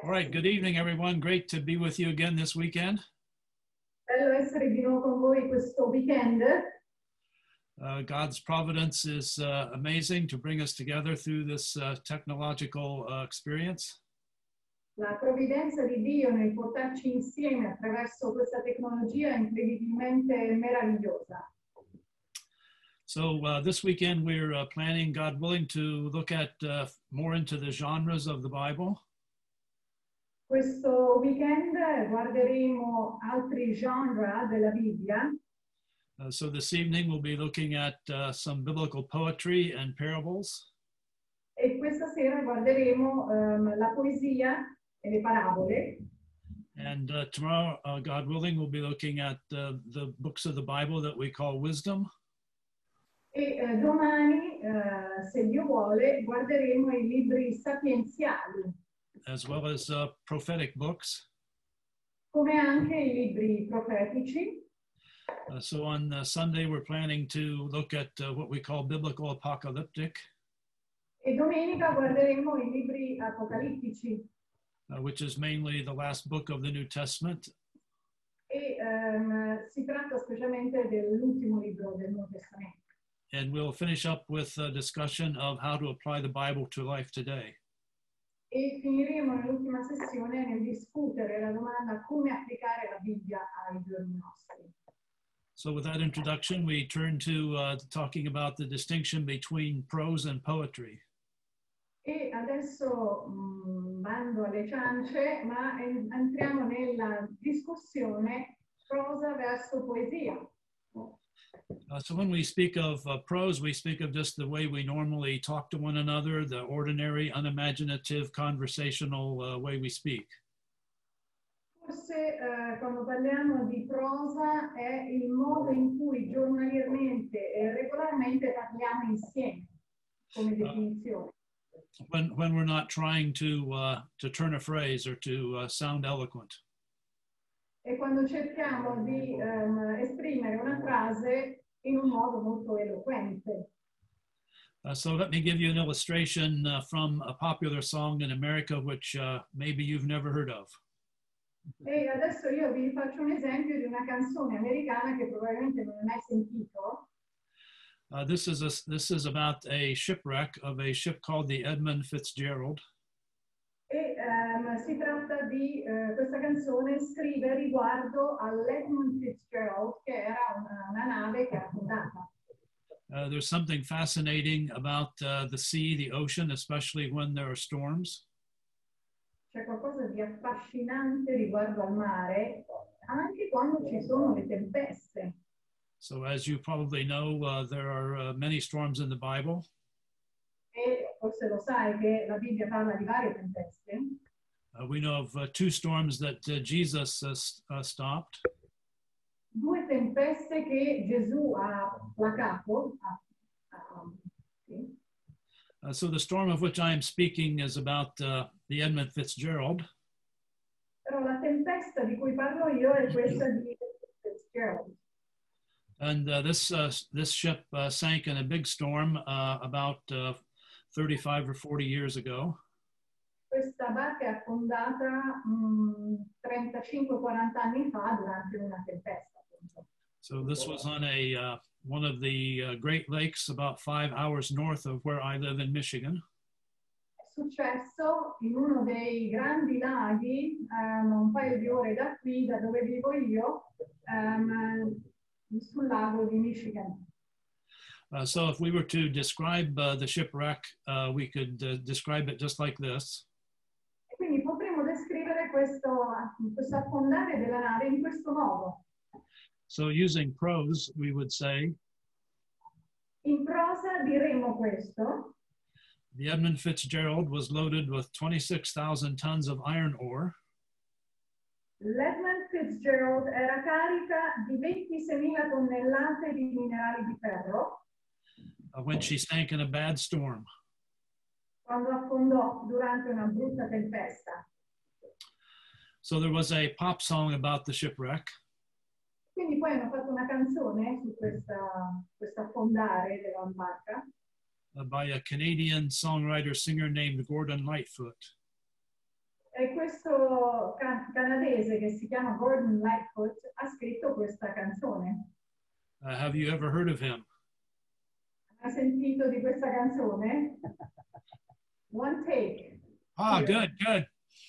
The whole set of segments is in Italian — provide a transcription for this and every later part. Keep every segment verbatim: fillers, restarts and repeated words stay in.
All right, good evening, everyone. Great to be with you again this weekend. Bello essere di nuovo con voi questo weekend. Uh, God's providence is uh, amazing to bring us together through this uh, technological uh, experience. La provvidenza di Dio nel portarci insieme attraverso questa tecnologia è incredibilmente meravigliosa. So uh, this weekend we're uh, planning, God willing, to look at uh, more into the genres of the Bible. Questo weekend guarderemo altri genre della Bibbia. Uh, so this evening we'll be looking at uh, some biblical poetry and parables. E questa sera guarderemo um, la poesia e le parabole. And uh, tomorrow, uh, God willing, we'll be looking at uh, the books of the Bible that we call wisdom. E eh, domani, eh, se Dio vuole, guarderemo i libri sapienziali, as well as uh, prophetic books. come anche i libri profetici. Uh, so on uh, Sunday, we're planning to look at uh, what we call biblical apocalyptic, E domenica guarderemo i libri apocalittici. uh, which is mainly the last book of the New Testament. E ehm, si tratta specialmente dell'ultimo libro del Nuovo Testamento. And we'll finish up with a discussion of how to apply the Bible to life today. E finiremo nell'ultima sessione nel discutere la domanda come applicare la Bibbia ai giorni nostri. So with that introduction, we turn to uh, talking about the distinction between prose and poetry. E adesso mh, bando alle ciance, ma en- entriamo nella discussione prosa verso poesia. Uh, so when we speak of uh, prose, we speak of just the way we normally talk to one another, the ordinary, unimaginative, conversational uh, way we speak. Forse eh, quando parliamo di prosa è il modo in cui giornaliерmente e regolarmente parliamo insieme come definizione. When, when we're not trying to, uh, to turn a phrase or to uh, sound eloquent. E quando cerchiamo di ehm, esprimere una frase in un modo molto eloquente. Uh, so let me give you an illustration uh, from a popular song in America, which uh, maybe you've never heard of. E adesso io vi faccio un esempio di una canzone americana che probabilmente non hai mai sentito. Uh, this is a, this is about a shipwreck of a ship called the Edmund Fitzgerald. E ehm, si tratta di eh, questa canzone scrive riguardo all'Edmund Fitzgerald, che era una, una nave che era affondata. Uh, there's something fascinating about uh, the sea, the ocean, especially when there are storms. C'è qualcosa di affascinante riguardo al mare, anche quando ci sono le tempeste. So as you probably know, uh, there are uh, many storms in the Bible. E forse lo sai che la Bibbia parla di varie tempeste. Uh, we know of uh, two storms that uh, Jesus uh, uh, stopped. Due tempeste che Gesù ha placato. Ha, ha, sì. Uh, so the storm of which I am speaking is about uh, the Edmund Fitzgerald. Però la tempesta di cui parlo io è questa di Fitzgerald. And uh, this, uh, this ship uh, sank in a big storm uh, about uh, thirty-five or forty years ago. Questa barca è affondata mh, trentacinque quaranta anni fa durante una tempesta. Appunto. So this was on a uh, one of the uh, Great Lakes about five hours north of where I live in Michigan. È successo in uno dei grandi laghi, um, un paio di ore da qui, da dove vivo io, um, sul lago di Michigan. Uh, so if we were to describe uh, the shipwreck, uh, we could uh, describe it just like this. E quindi potremmo descrivere questo, questo affondare della nave in questo modo. So using prose, we would say, In prosa diremmo questo. the Edmund Fitzgerald was loaded with twenty-six thousand tons of iron ore. L'Edmund Fitzgerald era carica di ventiseimila tonnellate di minerali di ferro Uh, when she sank in a bad storm. quando affondò durante una brutta tempesta. So there was a pop song about the shipwreck. Quindi poi hanno fatto una canzone su questa, questo affondare della barca. Uh, by a Canadian songwriter singer named Gordon Lightfoot. E questo can- canadese che si chiama Gordon Lightfoot ha scritto questa canzone. Uh, have you ever heard of him? Hai sentito di questa canzone? One take. Ah, Here. good, good.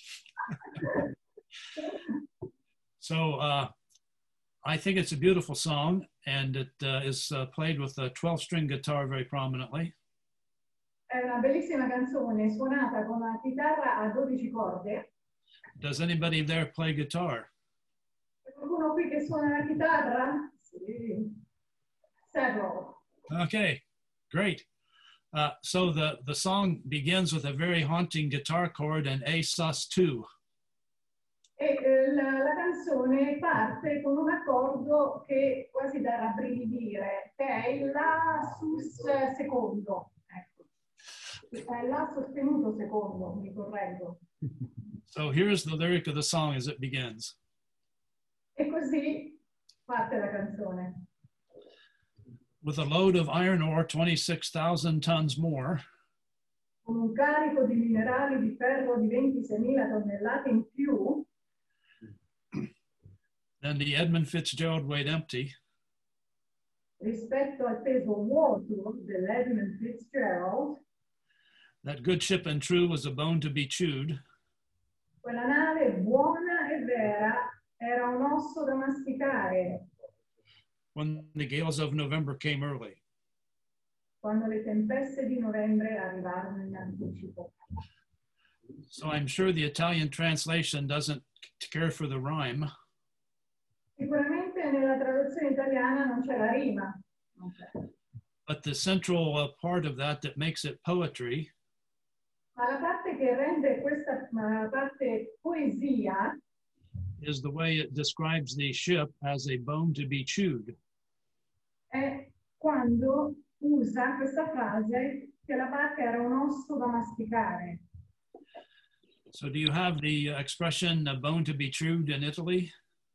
So uh, I think it's a beautiful song, and it uh, is uh, played with a twelve-string guitar very prominently. È una bellissima canzone suonata con una chitarra a dodici corde. Does anybody there play guitar? C'è qualcuno qui che suona la chitarra? Sì. Several. Okay, great. Uh, so the, the song begins with a very haunting guitar chord and A sus two. E eh, la, la canzone parte con un accordo che quasi da rabbrividire, che è il La sus secondo. Ecco. È il La sostenuto secondo, mi correggo. So here's the lyric of the song as it begins. E così parte la canzone. With a load of iron ore twenty-six thousand tons more, Con un carico di minerali di ferro di ventiseimila tonnellate in più, then the Edmund Fitzgerald weighed empty, rispetto al peso vuoto dell'Edmund Fitzgerald, that good ship and true was a bone to be chewed, quella nave buona e vera era un osso da masticare when the gales of November came early. quando le tempeste di novembre arrivarono in anticipo. So I'm sure the Italian translation doesn't care for the rhyme, Sicuramente nella traduzione italiana non c'è la rima, non c'è. but the central uh, part of that that makes it poetry Ma la parte che rende questa uh, parte poesia is the way it describes the ship as a bone to be chewed. è quando usa questa frase che la barca era un osso da masticare. So do you have the uh, expression a bone to be chewed in Italy?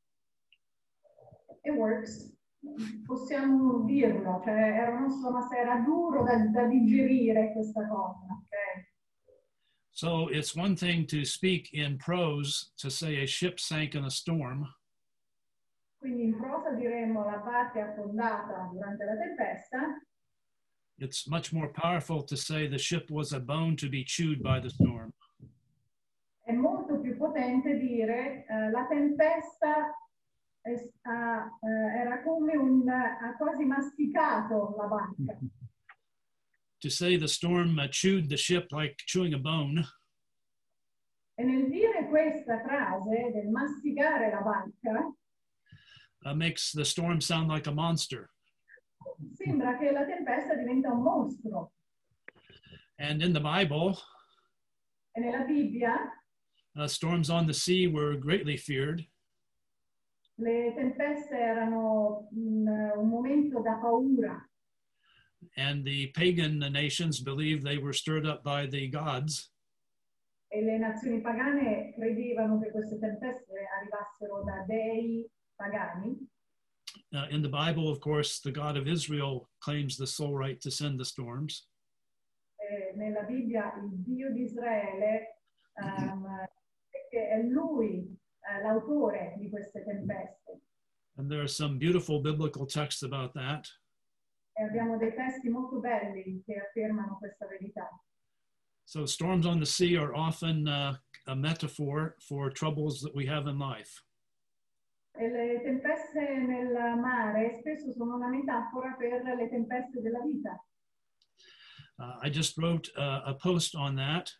It works. Possiamo dirlo, cioè era un osso da masticare, era duro da, da digerire questa cosa, ok? So it's one thing to speak in prose to say a ship sank in a storm, Quindi in prosa diremmo la barca è affondata durante la tempesta. it's much more powerful to say the ship was a bone to be chewed by the storm. È molto più potente dire eh, la tempesta è sta- eh, era come un, ha quasi masticato la barca. To say the storm uh, chewed the ship like chewing a bone E nel dire questa frase del masticare la barca, uh, makes the storm sound like a monster. sembra che la tempesta diventa un mostro. And in the Bible, E nella Bibbia uh, storms on the sea were greatly feared. le tempeste erano un, un momento da paura. And the pagan nations believed they were stirred up by the gods. E le nazioni pagane credevano che queste tempeste arrivassero da dei pagani. Uh, in the Bible, of course, the God of Israel claims the sole right to send the storms. E nella Bibbia il Dio di Israele ehm, è lui eh, l'autore di queste tempeste. And there are some beautiful biblical texts about that. E abbiamo dei testi molto belli che affermano questa verità. So storms on the sea are often uh, a metaphor for troubles that we have in life. E le tempeste nel mare spesso sono una metafora per le tempeste della vita. Uh, I just wrote uh, a post on that.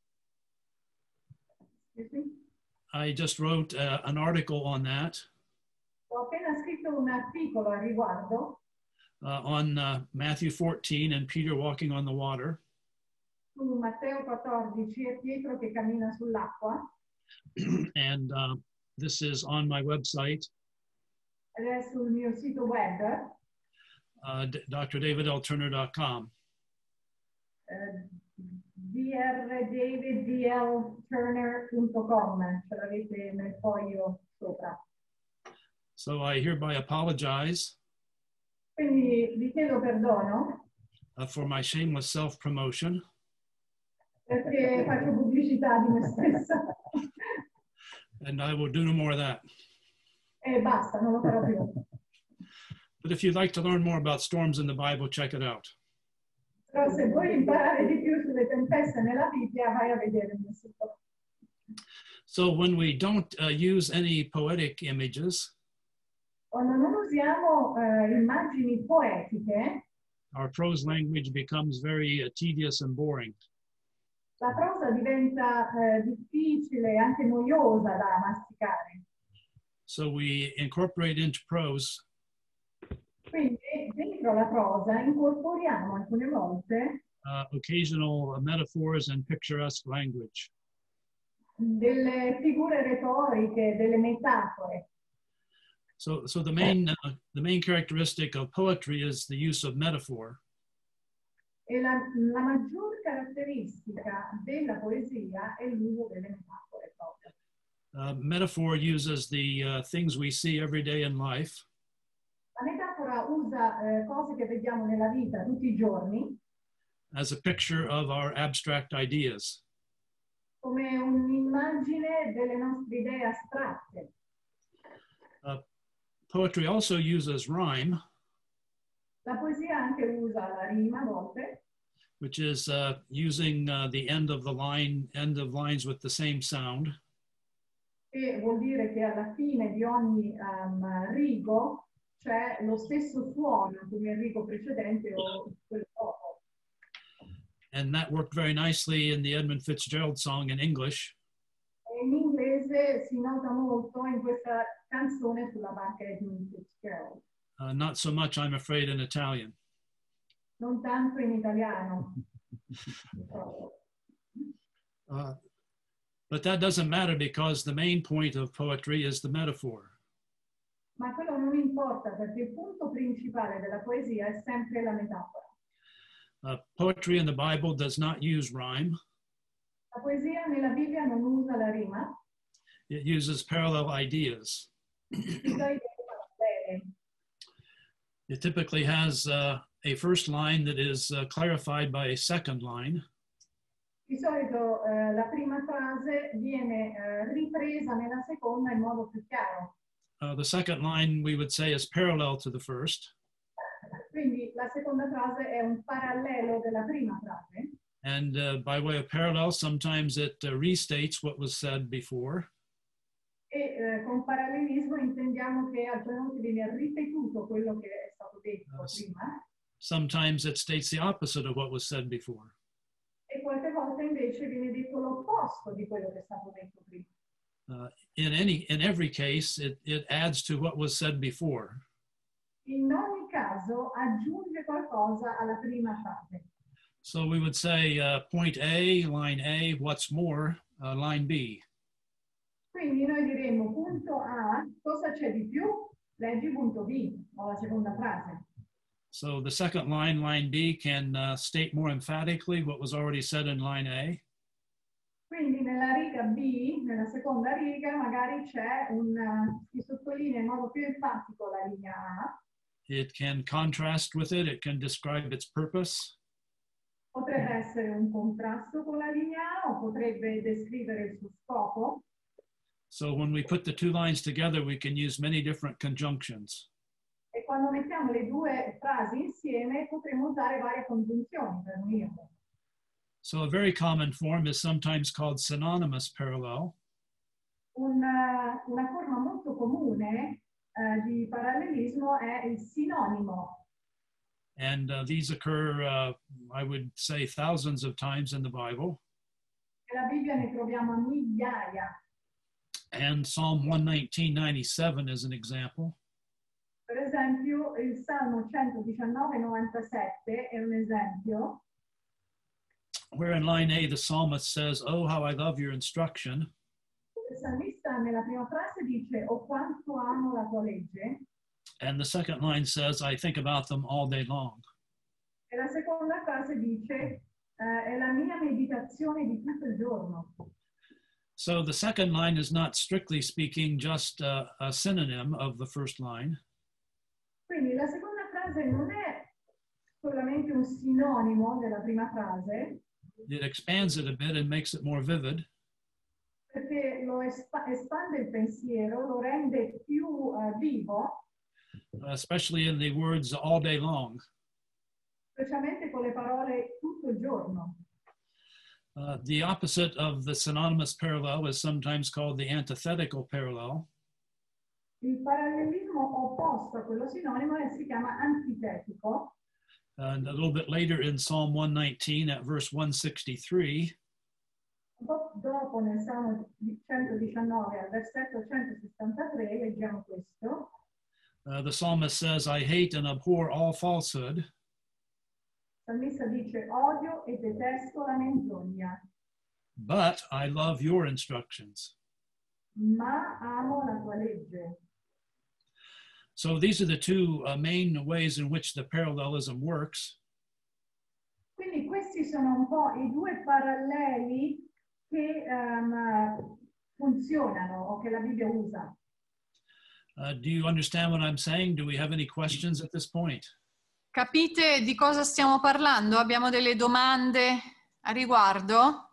Excuse me? I just wrote uh, an article on that Ho appena scritto un articolo a riguardo uh, on uh, Matthew fourteen and Peter walking on the water. su Matteo quattordici e Pietro che cammina sull'acqua. And uh, this is on my website, Ed è sul mio sito web, uh, d r david l turner dot com. eh, d r david d l turner punto com, ce l'avete nel foglio sopra. So I hereby apologize Quindi vi chiedo perdono uh, for my shameless self-promotion. perché faccio pubblicità di me stessa. and I will do no more of that. E basta, non lo farò più. But if you'd like to learn more about storms in the Bible, check it out. Però se vuoi imparare di più sulle tempeste nella Bibbia, vai a vedere il mio sito. So when we don't uh, use any poetic images, Quando non usiamo eh, immagini poetiche, our prose language becomes very uh, tedious and boring. la prosa diventa eh, difficile e anche noiosa da masticare. So we incorporate into prose Quindi dentro la prosa incorporiamo alcune volte uh, occasional uh, metaphors and picturesque language. delle figure retoriche, delle metafore. So, so the main uh, the main characteristic of poetry is the use of metaphor. E la, la maggior caratteristica della poesia è l'uso delle metafore proprio. Uh, metaphor uses the uh, things we see every day in life La metafora usa eh, cose che vediamo nella vita tutti i giorni as a picture of our abstract ideas. come un'immagine delle nostre idee astratte. Uh, poetry also uses rhyme, La poesia anche usa la rima a volte, which is uh, using uh, the end of the line, end of lines with the same sound. che vuol dire che alla fine di ogni um, rigo c'è lo stesso suono come il rigo precedente o quello dopo. And that worked very nicely in the Edmund Fitzgerald song in English. E in inglese si nota molto in questa canzone sulla barca Edmund Fitzgerald. Uh, not so much, I'm afraid, in Italian. Non tanto in italiano. Uh, but that doesn't matter because the main point of poetry is the metaphor. Ma quello non importa perché il punto principale della poesia è sempre la metafora. Uh, poetry in the Bible does not use rhyme. La poesia nella Bibbia non usa la rima, It uses parallel ideas. usa idee parallele. It typically has uh, a first line that is uh, clarified by a second line. Di solito eh, la prima frase viene eh, ripresa nella seconda in modo più chiaro. Uh, the second line, we would say, is parallel to the first. Quindi la seconda frase è un parallelo della prima frase. And uh, by way of parallel, sometimes it uh, restates what was said before. E eh, con parallelismo intendiamo che alcune volte viene ripetuto quello che è stato detto Yes. prima Sometimes it states the opposite of what was said before. e qualche volta invece viene detto l'opposto di quello che è stato detto prima. Uh, in any, in every case, it, it adds to what was said before. In ogni caso aggiunge qualcosa alla prima frase. So we would say uh, point A, line A, what's more, uh, line B. Quindi noi diremmo punto A, cosa c'è di più? Leggi punto B, o la seconda frase. So the second line, line B, can uh, state more emphatically what was already said in line A. Quindi nella riga B, nella seconda riga, magari c'è un, uh, si sottolinea in modo più enfatico la linea A. It can contrast with it. It can describe its purpose. Potrebbe essere un contrasto con la linea A o potrebbe descrivere il suo scopo. So when we put the two lines together, we can use many different conjunctions. E quando mettiamo le due frasi insieme potremo usare varie congiunzioni per unirle. So a very common form is sometimes called synonymous parallel. Una, una forma molto comune eh, di parallelismo è il sinonimo. And uh, these occur, uh, I would say, thousands of times in the Bible. Nella Bibbia ne troviamo a migliaia. And Psalm one nineteen ninety-seven is an example. Per esempio, il Salmo centodiciannove novantasette è un esempio. Where in line A, the psalmist says, "Oh, how I love your instruction." Il salmista nella prima frase dice «Oh quanto amo la tua legge» And the second line says, "I think about them all day long." e la seconda frase dice eh, «È la mia meditazione di tutto il giorno». So the second line is not strictly speaking just uh, a synonym of the first line. Quindi la seconda frase non è solamente un sinonimo della prima frase, It expands it a bit and makes it more vivid. perché lo espa- espande il pensiero, lo rende più eh, vivo, especially in the words all day long. specialmente con le parole tutto il giorno. Uh, the opposite of the synonymous parallel is sometimes called the antithetical parallel. Il parallelismo opposto a quello sinonimo si chiama antitetico. And a little bit later in Psalm one nineteen at verse one sixty-three, Dopo nel Salmo centodiciannove al versetto centosessantatré leggiamo questo. uh, the psalmist says, I hate and abhor all falsehood. Il salmista dice odio e detesto la menzogna, But I love your instructions. ma amo la tua legge. So these are the two uh, main ways in which the parallelism works. Quindi questi sono un po' i due paralleli che um, funzionano o che la Bibbia usa. Uh, do you understand what I'm saying? Do we have any questions at this point? Capite di cosa stiamo parlando? Abbiamo delle domande a riguardo?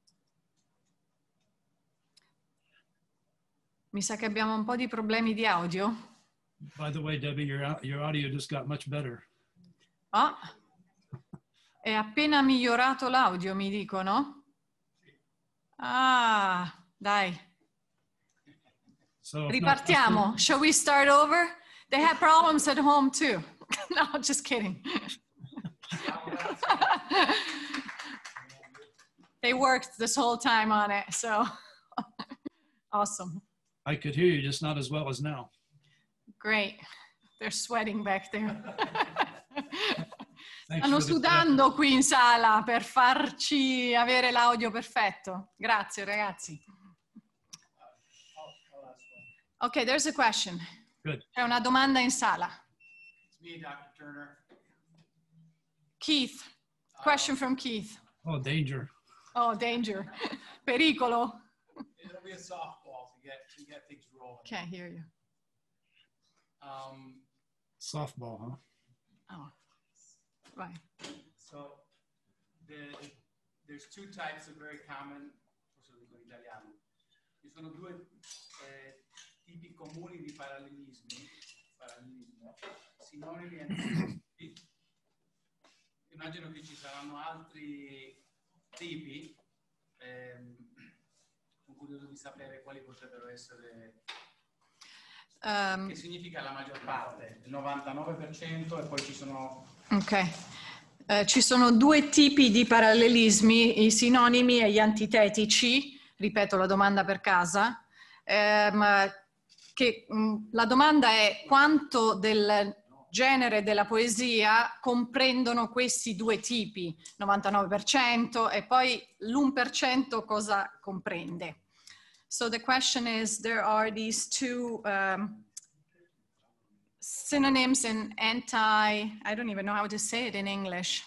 Mi sa che abbiamo un po' di problemi di audio. By the way, Debbie, your, your audio just got much better. Ah, è appena migliorato l'audio, mi dicono? Ah, dai. So Ripartiamo. Shall we start over? They had problems at home too. No, just kidding. They worked this whole time on it, so awesome. I could hear you, just not as well as now. Great. They're sweating back there. Thanks Stanno for the- sudando qui in sala per farci avere l'audio perfetto. Grazie, ragazzi. Ok, there's a question. Good. C'è una domanda in sala. It's me, Doctor Turner. Keith. Question from Keith. Oh, danger. Oh, danger. Pericolo. It'll be a softball to get to get things rolling. Can't hear you. Um, Softball, huh? Oh, vai. so the, there's two types of very common, forse lo dico in italiano. Ci sono due eh, tipi comuni di parallelismi, parallelismo, sinonimi e antonimi. Immagino che ci saranno altri tipi. Ehm, sono curioso di sapere quali potrebbero essere. Um, Che significa la maggior parte, il novantanove per cento, e poi ci sono... ok. Eh, ci sono due tipi di parallelismi, i sinonimi e gli antitetici. Ripeto la domanda per casa. Ehm, che, mh, la domanda è quanto del genere della poesia comprendono questi due tipi, novantanove per cento, e poi l'uno per cento cosa comprende. So the question is, there are these two um, synonyms and anti, I don't even know how to say it in English.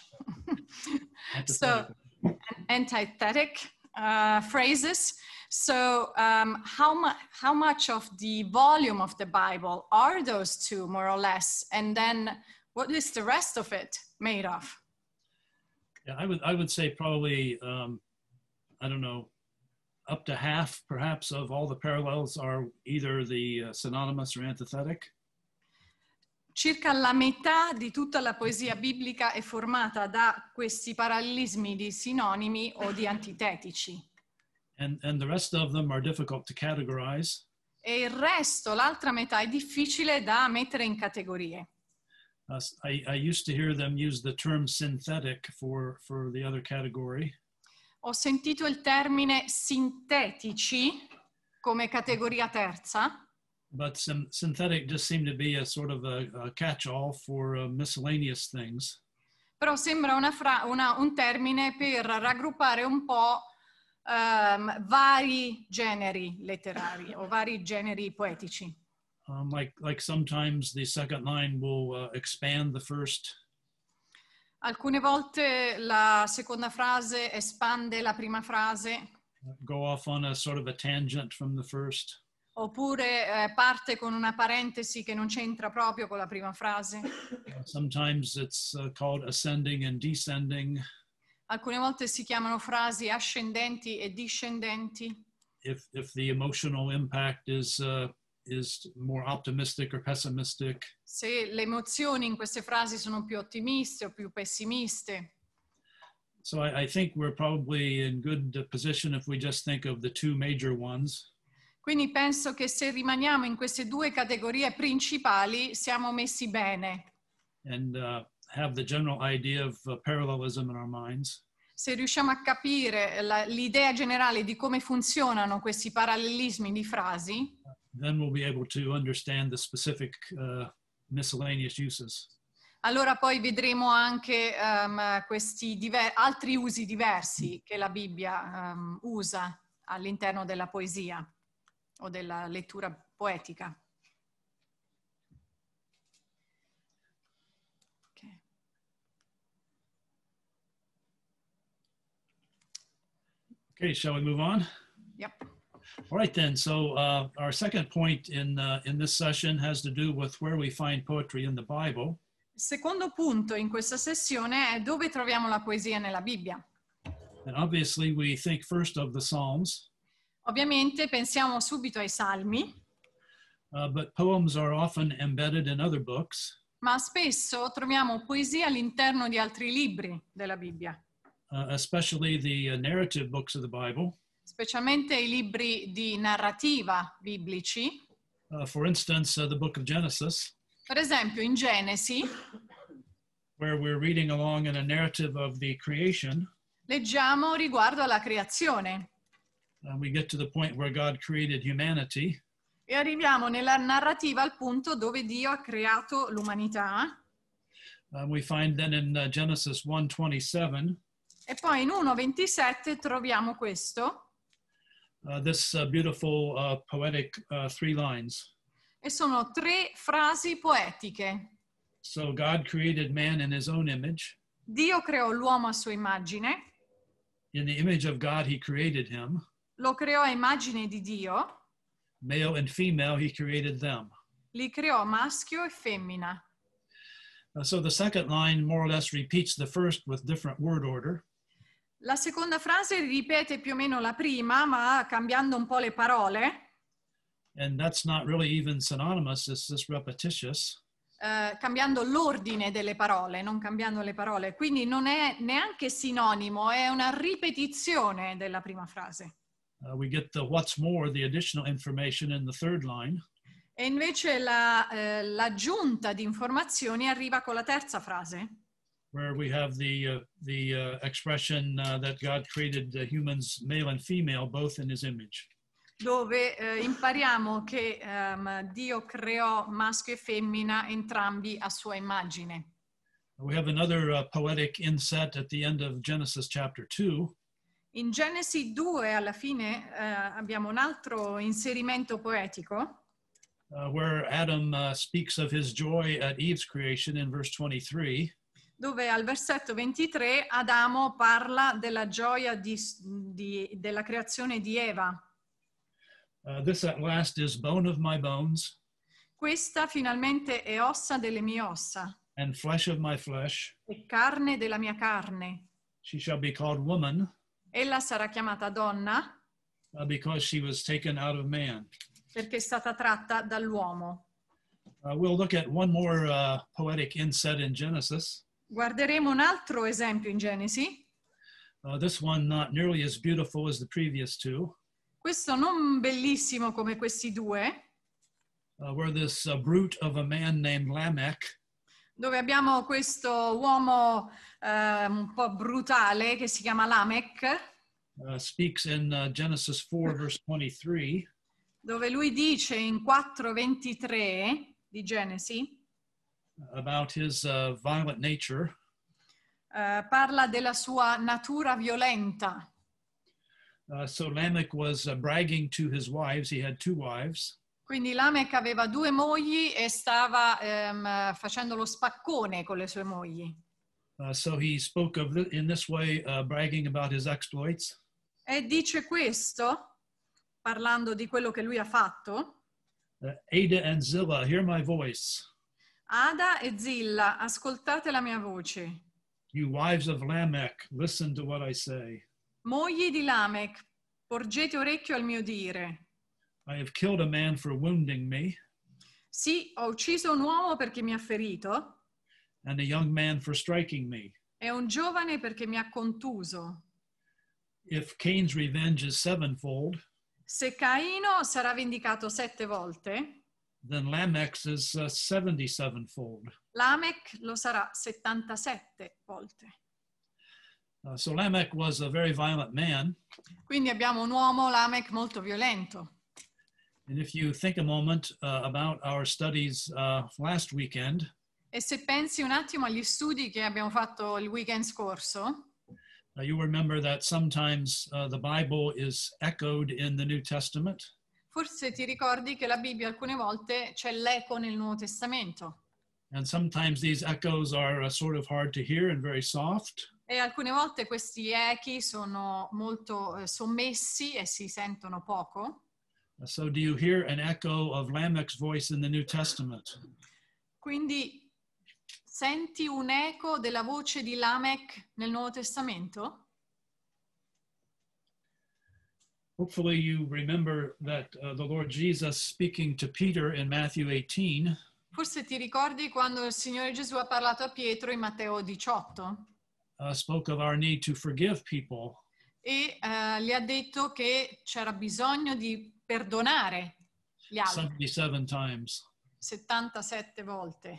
So, antithetic uh, phrases. So um, how, mu how much of the volume of the Bible are those two, more or less? And then what is the rest of it made of? Yeah, I would I would say probably um, I don't know, up to half perhaps of all the parallels are either the uh, synonymous or antithetic. Circa la metà di tutta la poesia biblica è formata da questi parallelismi di sinonimi o di antitetici. And, and the rest of them are difficult to categorize. E il resto, l'altra metà, è difficile da mettere in categorie. Uh, I, I used to hear them use the term synthetic for, for the other category. Ho sentito il termine sintetici come categoria terza. But syn synthetic just seemed to be a sort of a, a catch-all for uh, miscellaneous things. Però sembra una fra una, un termine per raggruppare un po' um, vari generi letterari o vari generi poetici. Um, like, like sometimes the second line will uh, expand the first. Alcune volte la seconda frase espande la prima frase. Go off on a sort of a tangent from the first. Oppure eh, parte con una parentesi che non c'entra proprio con la prima frase. Sometimes it's uh, called ascending and descending. Alcune volte si chiamano frasi ascendenti e discendenti. if if the emotional impact is uh, is more optimistic or pessimistic. Se le emozioni in queste frasi sono più ottimiste o più pessimiste. So I, I think we're probably in good position if we just think of the two major ones. Quindi penso che se rimaniamo in queste due categorie principali siamo messi bene. And uh, have the general idea of uh, parallelism in our minds. Se riusciamo a capire la, l'idea generale di come funzionano questi parallelismi di frasi, then we'll be able to understand the specific uh, miscellaneous uses. allora poi vedremo anche um, questi diver- altri usi diversi che la Bibbia um, usa all'interno della poesia o della lettura poetica. Okay. Okay, shall we move on? Yep. All right then, so uh, our second point in, uh, in this session has to do with where we find poetry in the Bible. Il secondo punto in questa sessione è dove troviamo la poesia nella Bibbia. And obviously we think first of the Psalms, Ovviamente pensiamo subito ai Salmi, uh, but poems are often embedded in other books, ma spesso troviamo poesia all'interno di altri libri della Bibbia, uh, especially the uh, narrative books of the Bible. specialmente i libri di narrativa biblici. Uh, for instance, uh, the book of Genesis, Per esempio in Genesi where we're reading along in a narrative of the creation. leggiamo riguardo alla creazione Uh, we get to the point where God created humanity. e arriviamo nella narrativa al punto dove Dio ha creato l'umanità. Uh, we find then in uh, Genesis one twenty-seven, E poi in uno ventisette troviamo questo, uh, this uh, beautiful uh, poetic uh, three lines. e sono tre frasi poetiche. So God created man in his own image. Dio creò l'uomo a sua immagine, In the image of God, he created him. lo creò a immagine di Dio, Male and female, he created them. li creò maschio e femmina. Uh, so the second line more or less repeats the first with different word order. La seconda frase ripete più o meno la prima, ma cambiando un po' le parole. And that's not really even synonymous, it's just repetitious. Eh, cambiando l'ordine delle parole, non cambiando le parole. Quindi non è neanche sinonimo, è una ripetizione della prima frase. Uh, we get the what's more, the additional information in the third line. E invece la, eh, l'aggiunta di informazioni arriva con la terza frase, Where we have the, uh, the uh, expression uh, that God created the humans, male and female, both in his image. dove eh, impariamo che ehm, Dio creò maschio e femmina entrambi a sua immagine. We have another uh, poetic inset at the end of Genesis chapter two. In Genesi due, alla fine, eh, abbiamo un altro inserimento poetico, Uh, where Adam uh, speaks of his joy at Eve's creation in verse twenty-three. dove al versetto ventitré Adamo parla della gioia di, di, della creazione di Eva. Uh, this at last is bone of my bones Questa finalmente è ossa delle mie ossa and flesh of my flesh. e carne della mia carne. She shall be called woman Ella sarà chiamata donna uh, because she was taken out of man. perché è stata tratta dall'uomo. Uh, we'll look at one more uh, poetic inset in Genesis. Guarderemo un altro esempio in Genesi. Uh, this one not nearly as beautiful as the previous two, Questo non bellissimo come questi due, uh, where this uh, brute of a man named Lamech dove abbiamo questo uomo eh, un po' brutale che si chiama Lamech, uh, speaks in uh, Genesis four, verse twenty-three. dove lui dice in quattro ventitré di Genesi, About his uh, violent nature. eh, parla della sua natura violenta. Uh, so Lamech was uh, bragging to his wives. He had two wives. Quindi Lamech aveva due mogli e stava ehm, facendo lo spaccone con le sue mogli. Uh, so he spoke of th- in this way, uh, bragging about his exploits. E dice questo, parlando di quello che lui ha fatto: Uh, Ada and Zillah, hear my voice. Ada e Zilla, ascoltate la mia voce. You wives of Lamech, listen to what I say. Mogli di Lamech, Porgete orecchio al mio dire. I have killed a man for wounding me, Sì, ho ucciso un uomo perché mi ha ferito and a young man for striking me. e un giovane perché mi ha contuso. If Cain's revenge is sevenfold, Se Caino sarà vendicato sette volte, then Lamech's is uh, seventy-sevenfold. Lamech lo sarà settantasette volte. Uh, so Lamech was a very violent man. Quindi abbiamo un uomo, Lamech, molto violento. And if you think a moment uh, about our studies uh, last weekend, E se pensi un attimo agli studi che abbiamo fatto il weekend scorso, uh, you remember that sometimes uh, the Bible is echoed in the New Testament. forse ti ricordi che la Bibbia alcune volte c'è l'eco nel Nuovo Testamento. And sometimes these echoes are uh, sort of hard to hear and very soft. E alcune volte questi echi sono molto eh, sommessi e si sentono poco. Uh, so do you hear an echo of Lamech's voice in the New Testament? Quindi senti un eco della voce di Lamech nel Nuovo Testamento? Hopefully you remember that uh, the Lord Jesus speaking to Peter in Matthew eighteen Forse ti ricordi quando il Signore Gesù ha parlato a Pietro in Matteo diciotto uh, spoke of our need to forgive people. e eh, gli ha detto che c'era bisogno di perdonare gli altri seventy-seven times. settantasette volte.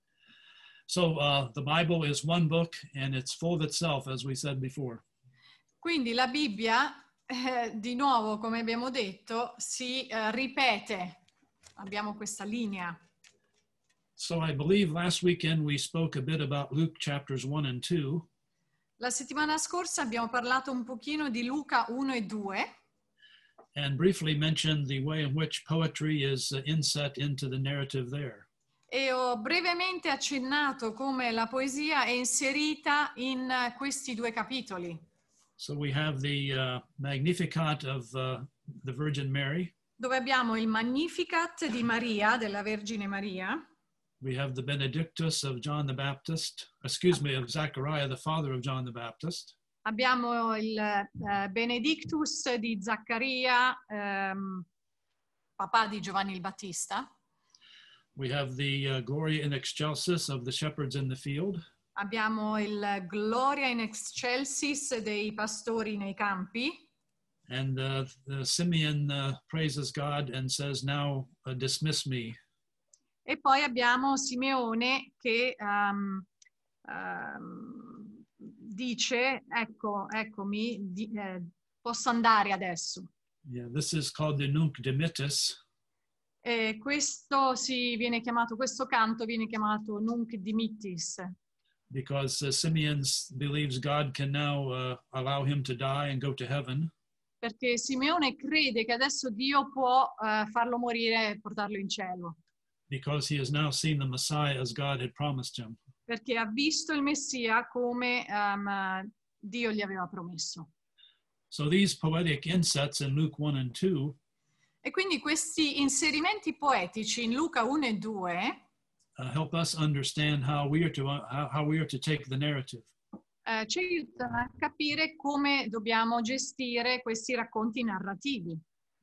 So uh, the Bible is one book and it's full of itself, as we said before. Quindi la Bibbia, eh, di nuovo, come abbiamo detto, si eh, ripete. Abbiamo questa linea. So I believe last weekend we spoke a bit about Luke chapters one and two. La settimana scorsa abbiamo parlato un pochino di Luca uno e due And briefly mentioned the way in which poetry is uh, inset into the narrative there. e ho brevemente accennato come la poesia è inserita in eh, questi due capitoli. So we have the uh, Magnificat of uh, the Virgin Mary. Dove abbiamo il Magnificat di Maria, della Vergine Maria. We have the Benedictus of John the Baptist, excuse me, of Zechariah, the father of John the Baptist. Abbiamo il eh, Benedictus di Zaccaria, ehm, papà di Giovanni il Battista. We have the uh, Gloria in Excelsis of the shepherds in the field. Abbiamo il Gloria in Excelsis dei pastori nei campi. And uh, the Simeon uh, praises God and says, now uh, dismiss me. E poi abbiamo Simeone che um, um, dice, ecco, eccomi, di, eh, posso andare adesso. Yeah, this is called the Nunc Dimittis. E questo si viene chiamato, questo canto viene chiamato Nunc Dimittis, Because uh, Simeon believes God can now uh, allow him to die and go to heaven. perché Simeone crede che adesso Dio può uh, farlo morire e portarlo in cielo, Because he has now seen the Messiah as God had promised him. perché ha visto il Messia come um, Dio gli aveva promesso. So these poetic insets in Luke one and two E quindi questi inserimenti poetici in Luca uno e due uh, help us understand how we are to uh, how, how we are to take the narrative. eh, ci aiutano a capire come dobbiamo gestire questi racconti narrativi.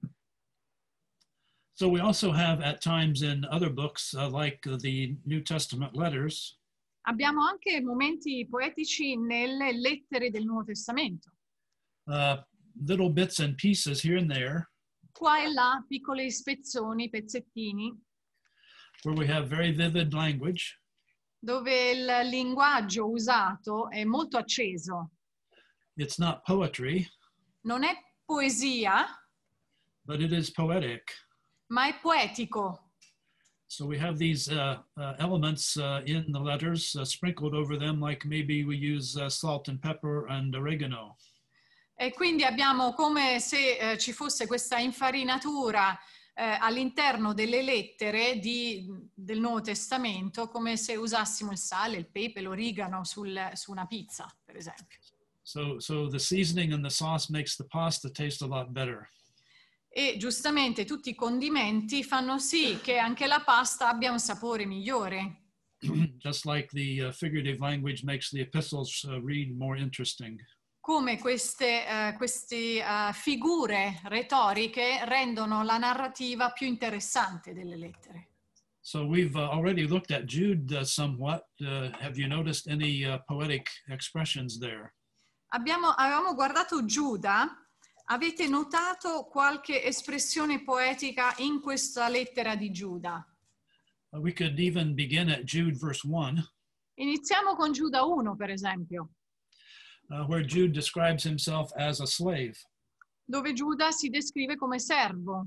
So we also have at times in other books uh, like uh, the New Testament letters, Abbiamo anche momenti poetici nelle lettere del Nuovo Testamento. uh, little bits and pieces here and there Qua e là, piccoli spezzoni, pezzettini, where we have very vivid language, dove il linguaggio usato è molto acceso. it's not poetry, Non è poesia, but it is poetic. ma è poetico. So we have these uh, uh, elements uh, in the letters uh, sprinkled over them, like maybe we use uh, salt and pepper and oregano. E quindi abbiamo come se eh, ci fosse questa infarinatura eh, all'interno delle lettere di, del Nuovo Testamento, come se usassimo il sale, il pepe, l'origano sul, su una pizza, per esempio. So, so the seasoning and the sauce makes the pasta taste a lot better. E giustamente tutti i condimenti fanno sì che anche la pasta abbia un sapore migliore. Just like the uh, figurative language makes the epistles uh, read more interesting. come queste, eh, queste eh, figure retoriche rendono la narrativa più interessante delle lettere. So we've uh, already looked at Jude uh, somewhat. Uh, have you noticed any uh, poetic expressions there? Abbiamo, avevamo guardato Giuda. Avete notato qualche espressione poetica in questa lettera di Giuda? Uh, we could even begin at Jude verse one, Iniziamo con Giuda uno, per esempio, uh, where Jude describes himself as a slave. dove Giuda si descrive come servo.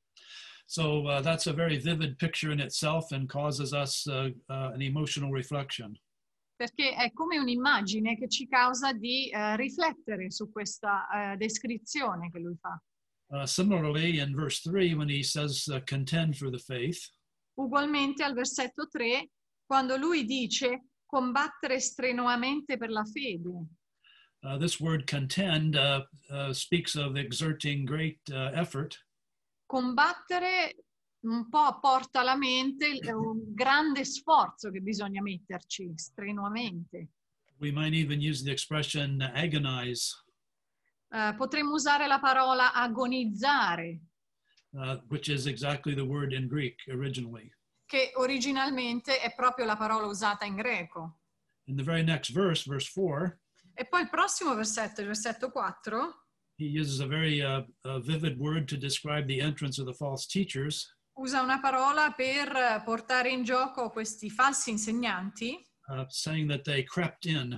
So uh, that's a very vivid picture in itself and causes us uh, uh, an emotional reflection. Perché è come un'immagine che ci causa di eh, riflettere su questa eh, descrizione che lui fa. Uh, similarly, in verse three, when he says uh, contend for the faith, Ugualmente al versetto tre, quando lui dice combattere strenuamente per la fede. uh, this word contend uh, uh, speaks of exerting great uh, effort. Combattere un po' porta alla mente un grande sforzo che bisogna metterci strenuamente. We might even use the expression agonize, Uh, potremmo usare la parola agonizzare, uh, which is exactly the word in Greek originally. che originalmente è proprio la parola usata in greco. In the very next verse, verse four, E poi il prossimo versetto, il versetto quattro, he uses a very uh, uh, vivid word to describe the entrance of the false teachers, usa una parola per portare in gioco questi falsi insegnanti, uh, saying that they crept in.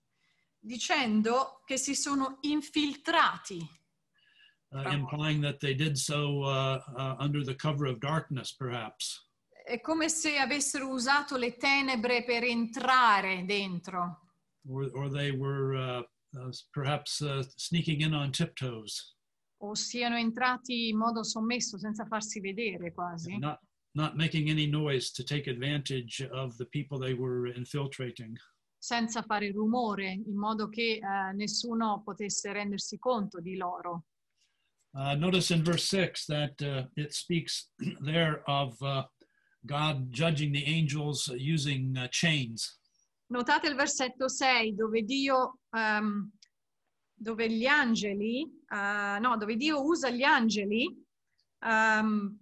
dicendo che si sono infiltrati, Uh, implying that they did so uh, uh, under the cover of darkness, perhaps. è come se avessero usato le tenebre per entrare dentro, Or, or they were uh, uh, perhaps uh, sneaking in on tiptoes, o siano entrati in modo sommesso senza farsi vedere quasi, not, not making any noise to take advantage of the people they were infiltrating. senza fare rumore, in modo che eh, nessuno potesse rendersi conto di loro. Uh, notice in verse six that uh, it speaks there of uh, God judging the angels using uh, chains. Notate il versetto sei, dove Dio, ehm, dove gli angeli, eh, no, dove Dio usa gli angeli, ehm,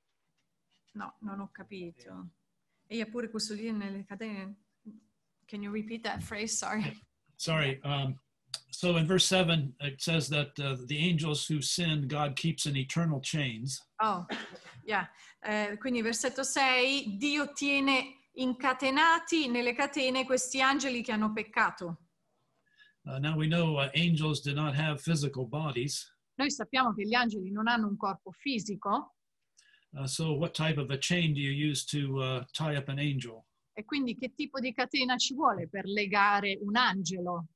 no, non ho capito. E io pure custodire nelle catene. Can you repeat that phrase? Sorry. Sorry. Um, so in verse seven, it says that uh, the angels who sinned, God keeps in eternal chains. Oh, yeah. Eh, quindi versetto sei, Dio tiene incatenati nelle catene questi angeli che hanno peccato. Uh, now we know uh, angels do not have physical bodies. Noi sappiamo che gli angeli non hanno un corpo fisico, Uh, so what type of a chain do you use to uh, tie up an angel? e quindi che tipo di catena ci vuole per legare un angelo?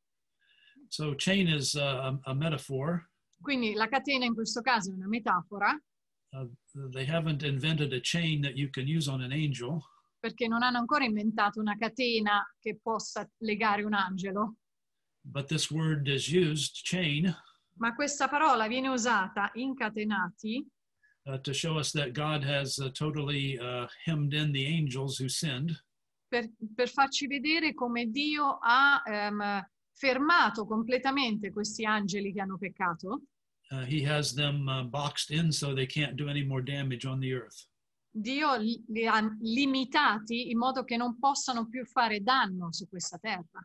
So chain is uh, a, a metaphor. Quindi la catena in questo caso è una metafora, Uh, they haven't invented a chain that you can use on an angel. perché non hanno ancora inventato una catena che possa legare un angelo, But this word is used, chain, ma questa parola viene usata, incatenati, uh, to show us that God has uh, totally uh, hemmed in the angels who sinned. per, per farci vedere come Dio ha ehm, fermato completamente questi angeli che hanno peccato. Uh, he has them uh, boxed in so they can't do any more damage on the earth. Dio li, li ha limitati in modo che non possano più fare danno su questa terra.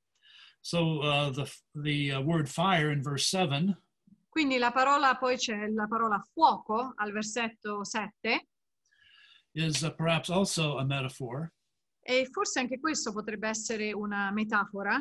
So uh, the, the uh, word fire in verse seven Quindi la parola, poi c'è la parola fuoco al versetto sette, is uh, perhaps also a metaphor. e forse anche questo potrebbe essere una metafora.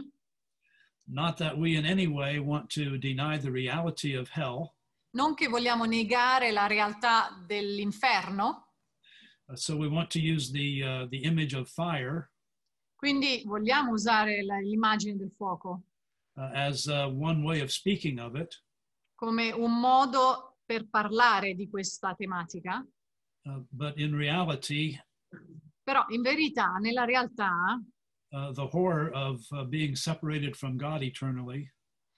Not that we in any way want to deny the reality of hell. Non che vogliamo negare la realtà dell'inferno, Uh, so we want to use the, uh, the image of fire quindi vogliamo usare la- l'immagine del fuoco uh, as uh, one way of speaking of it. come un modo per parlare di questa tematica, Uh, but in reality, però in verità, nella realtà, uh, the horror of uh, being separated from God eternally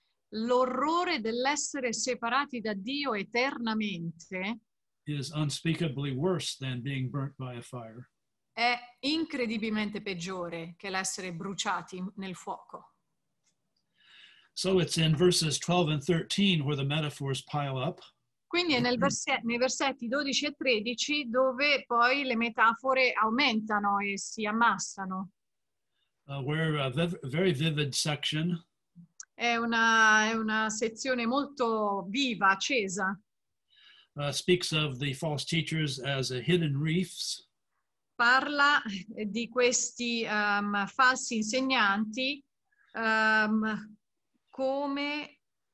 l'orrore dell'essere separati da Dio eternamente is unspeakably worse than being burnt by a fire. è incredibilmente peggiore che l'essere bruciati nel fuoco. So it's in verses twelve and thirteen where the metaphors pile up. Quindi è nel verse- nei versetti dodici e tredici dove poi le metafore aumentano e si ammassano. Uh, where a viv- very vivid section È una, è una sezione molto viva, accesa. uh, speaks of the false teachers as a hidden reefs, Parla di questi ehm, falsi insegnanti ehm, come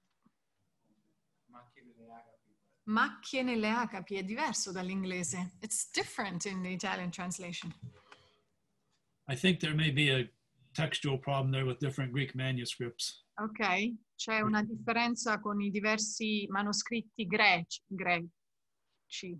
macchie nelle agapi. È diverso dall'inglese. It's different in the Italian translation. I think there may be a textual problem there with different Greek manuscripts. Ok, c'è una differenza con i diversi manoscritti greci. greci.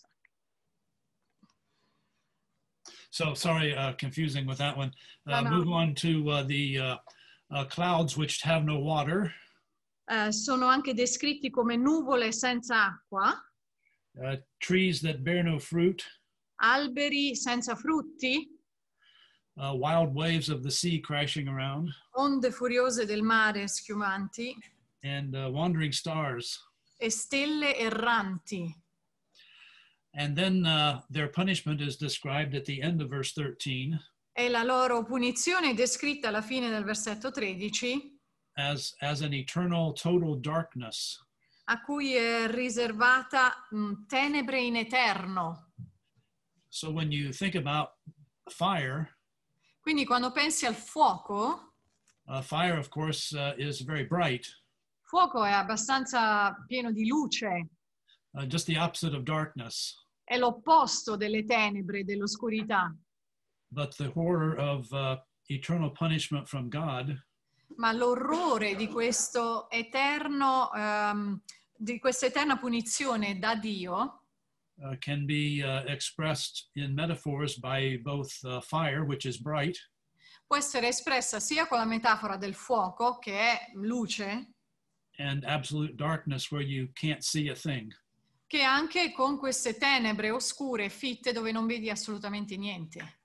So sorry, uh, confusing with that one. Uh, No, no. Move on to uh, the uh, uh, clouds which have no water, Eh, sono anche descritti come nuvole senza acqua, uh, trees that bear no fruit, alberi senza frutti, uh, wild waves of the sea crashing around, onde furiose del mare schiumanti and uh, wandering stars. e stelle erranti. And then uh, their punishment is described at the end of verse thirteen E la loro punizione è descritta alla fine del versetto tredici, as, as an eternal total darkness. a cui è riservata mh, tenebre in eterno. So when you think about fire, Quindi quando pensi al fuoco, uh, fire, of course, uh, is very bright, fuoco è abbastanza pieno di luce, uh, just the opposite of darkness. è l'opposto delle tenebre, dell'oscurità. But the horror of uh, eternal punishment from God Ma l'orrore di questo eterno, ehm, di questa eterna punizione da Dio uh, can be uh, expressed in metaphors by both uh, fire, which is bright, può essere espressa sia con la metafora del fuoco, che è luce, and absolute darkness where you can't see a thing. che anche con queste tenebre oscure e fitte dove non vedi assolutamente niente.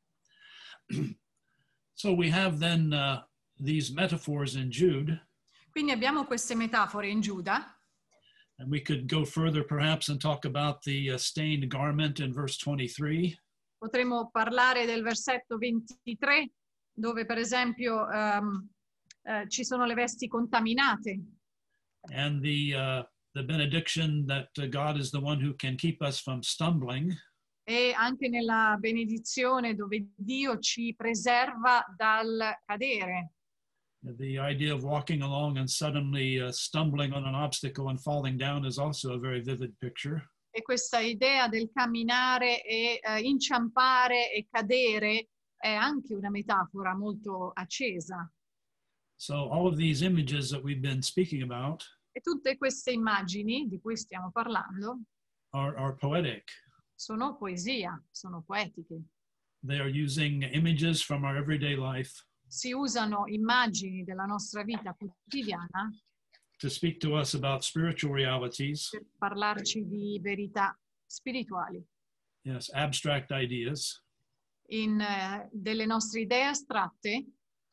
So we have then uh, these metaphors in Jude, Quindi abbiamo queste metafore in Giuda, and we could go further perhaps and talk about the uh, stained garment in verse twenty-three. potremmo parlare del versetto ventitré, dove per esempio ehm, eh, ci sono le vesti contaminate, And the, uh, the benediction that uh, God is the one who can keep us from stumbling. e anche nella benedizione dove Dio ci preserva dal cadere. The idea of walking along and suddenly uh, stumbling on an obstacle and falling down is also a very vivid picture. E questa idea del camminare e eh, inciampare e cadere è anche una metafora molto accesa. So all of these images that we've been speaking about E tutte queste immagini di cui stiamo parlando are, are poetic. sono poesia, sono poetiche. They are using images from our everyday life Si usano immagini della nostra vita quotidiana to speak to us about spiritual realities, per parlarci di verità spirituali, yes, abstract ideas. in eh, delle nostre idee astratte.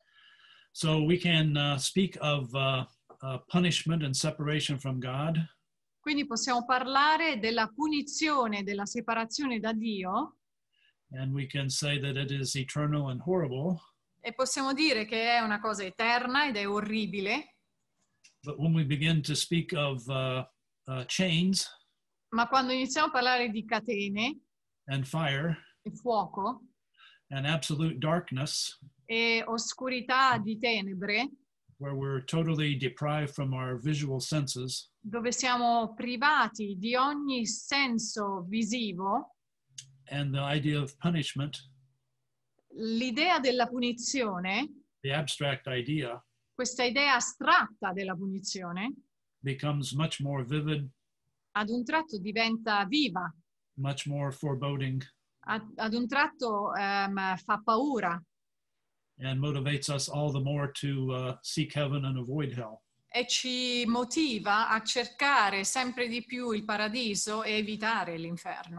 So we can uh, speak of uh, uh, punishment and separation from God. Quindi possiamo parlare della punizione, della separazione da Dio, And we can say that it is eternal and horrible. e possiamo dire che è una cosa eterna ed è orribile, But when we begin to speak of uh, uh, chains ma quando iniziamo a parlare di catene and fire e fuoco and absolute darkness, e oscurità di tenebre, where we're totally deprived from our visual senses, dove siamo privati di ogni senso visivo, and the idea of punishment, l'idea della punizione, the abstract idea, questa idea astratta della punizione, becomes much more vivid, ad un tratto diventa viva, much more foreboding, ad, ad un tratto ehm, fa paura and motivates us all the more to uh, seek heaven and avoid hell. e ci motiva a cercare sempre di più il paradiso e evitare l'inferno.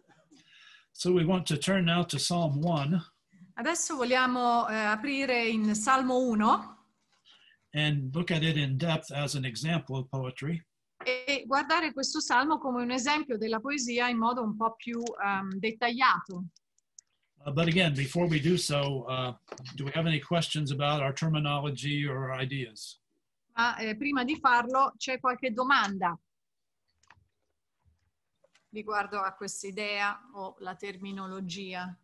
So we want to turn now to Psalm one, Adesso vogliamo eh, aprire in Salmo uno, and look at it in depth as an example of poetry. E guardare questo salmo come un esempio della poesia in modo un po' più um, dettagliato. Uh, but again, before we do so, uh, do we have any questions about our terminology or ideas? Ma eh, prima di farlo c'è qualche domanda riguardo a questa idea o la terminologia?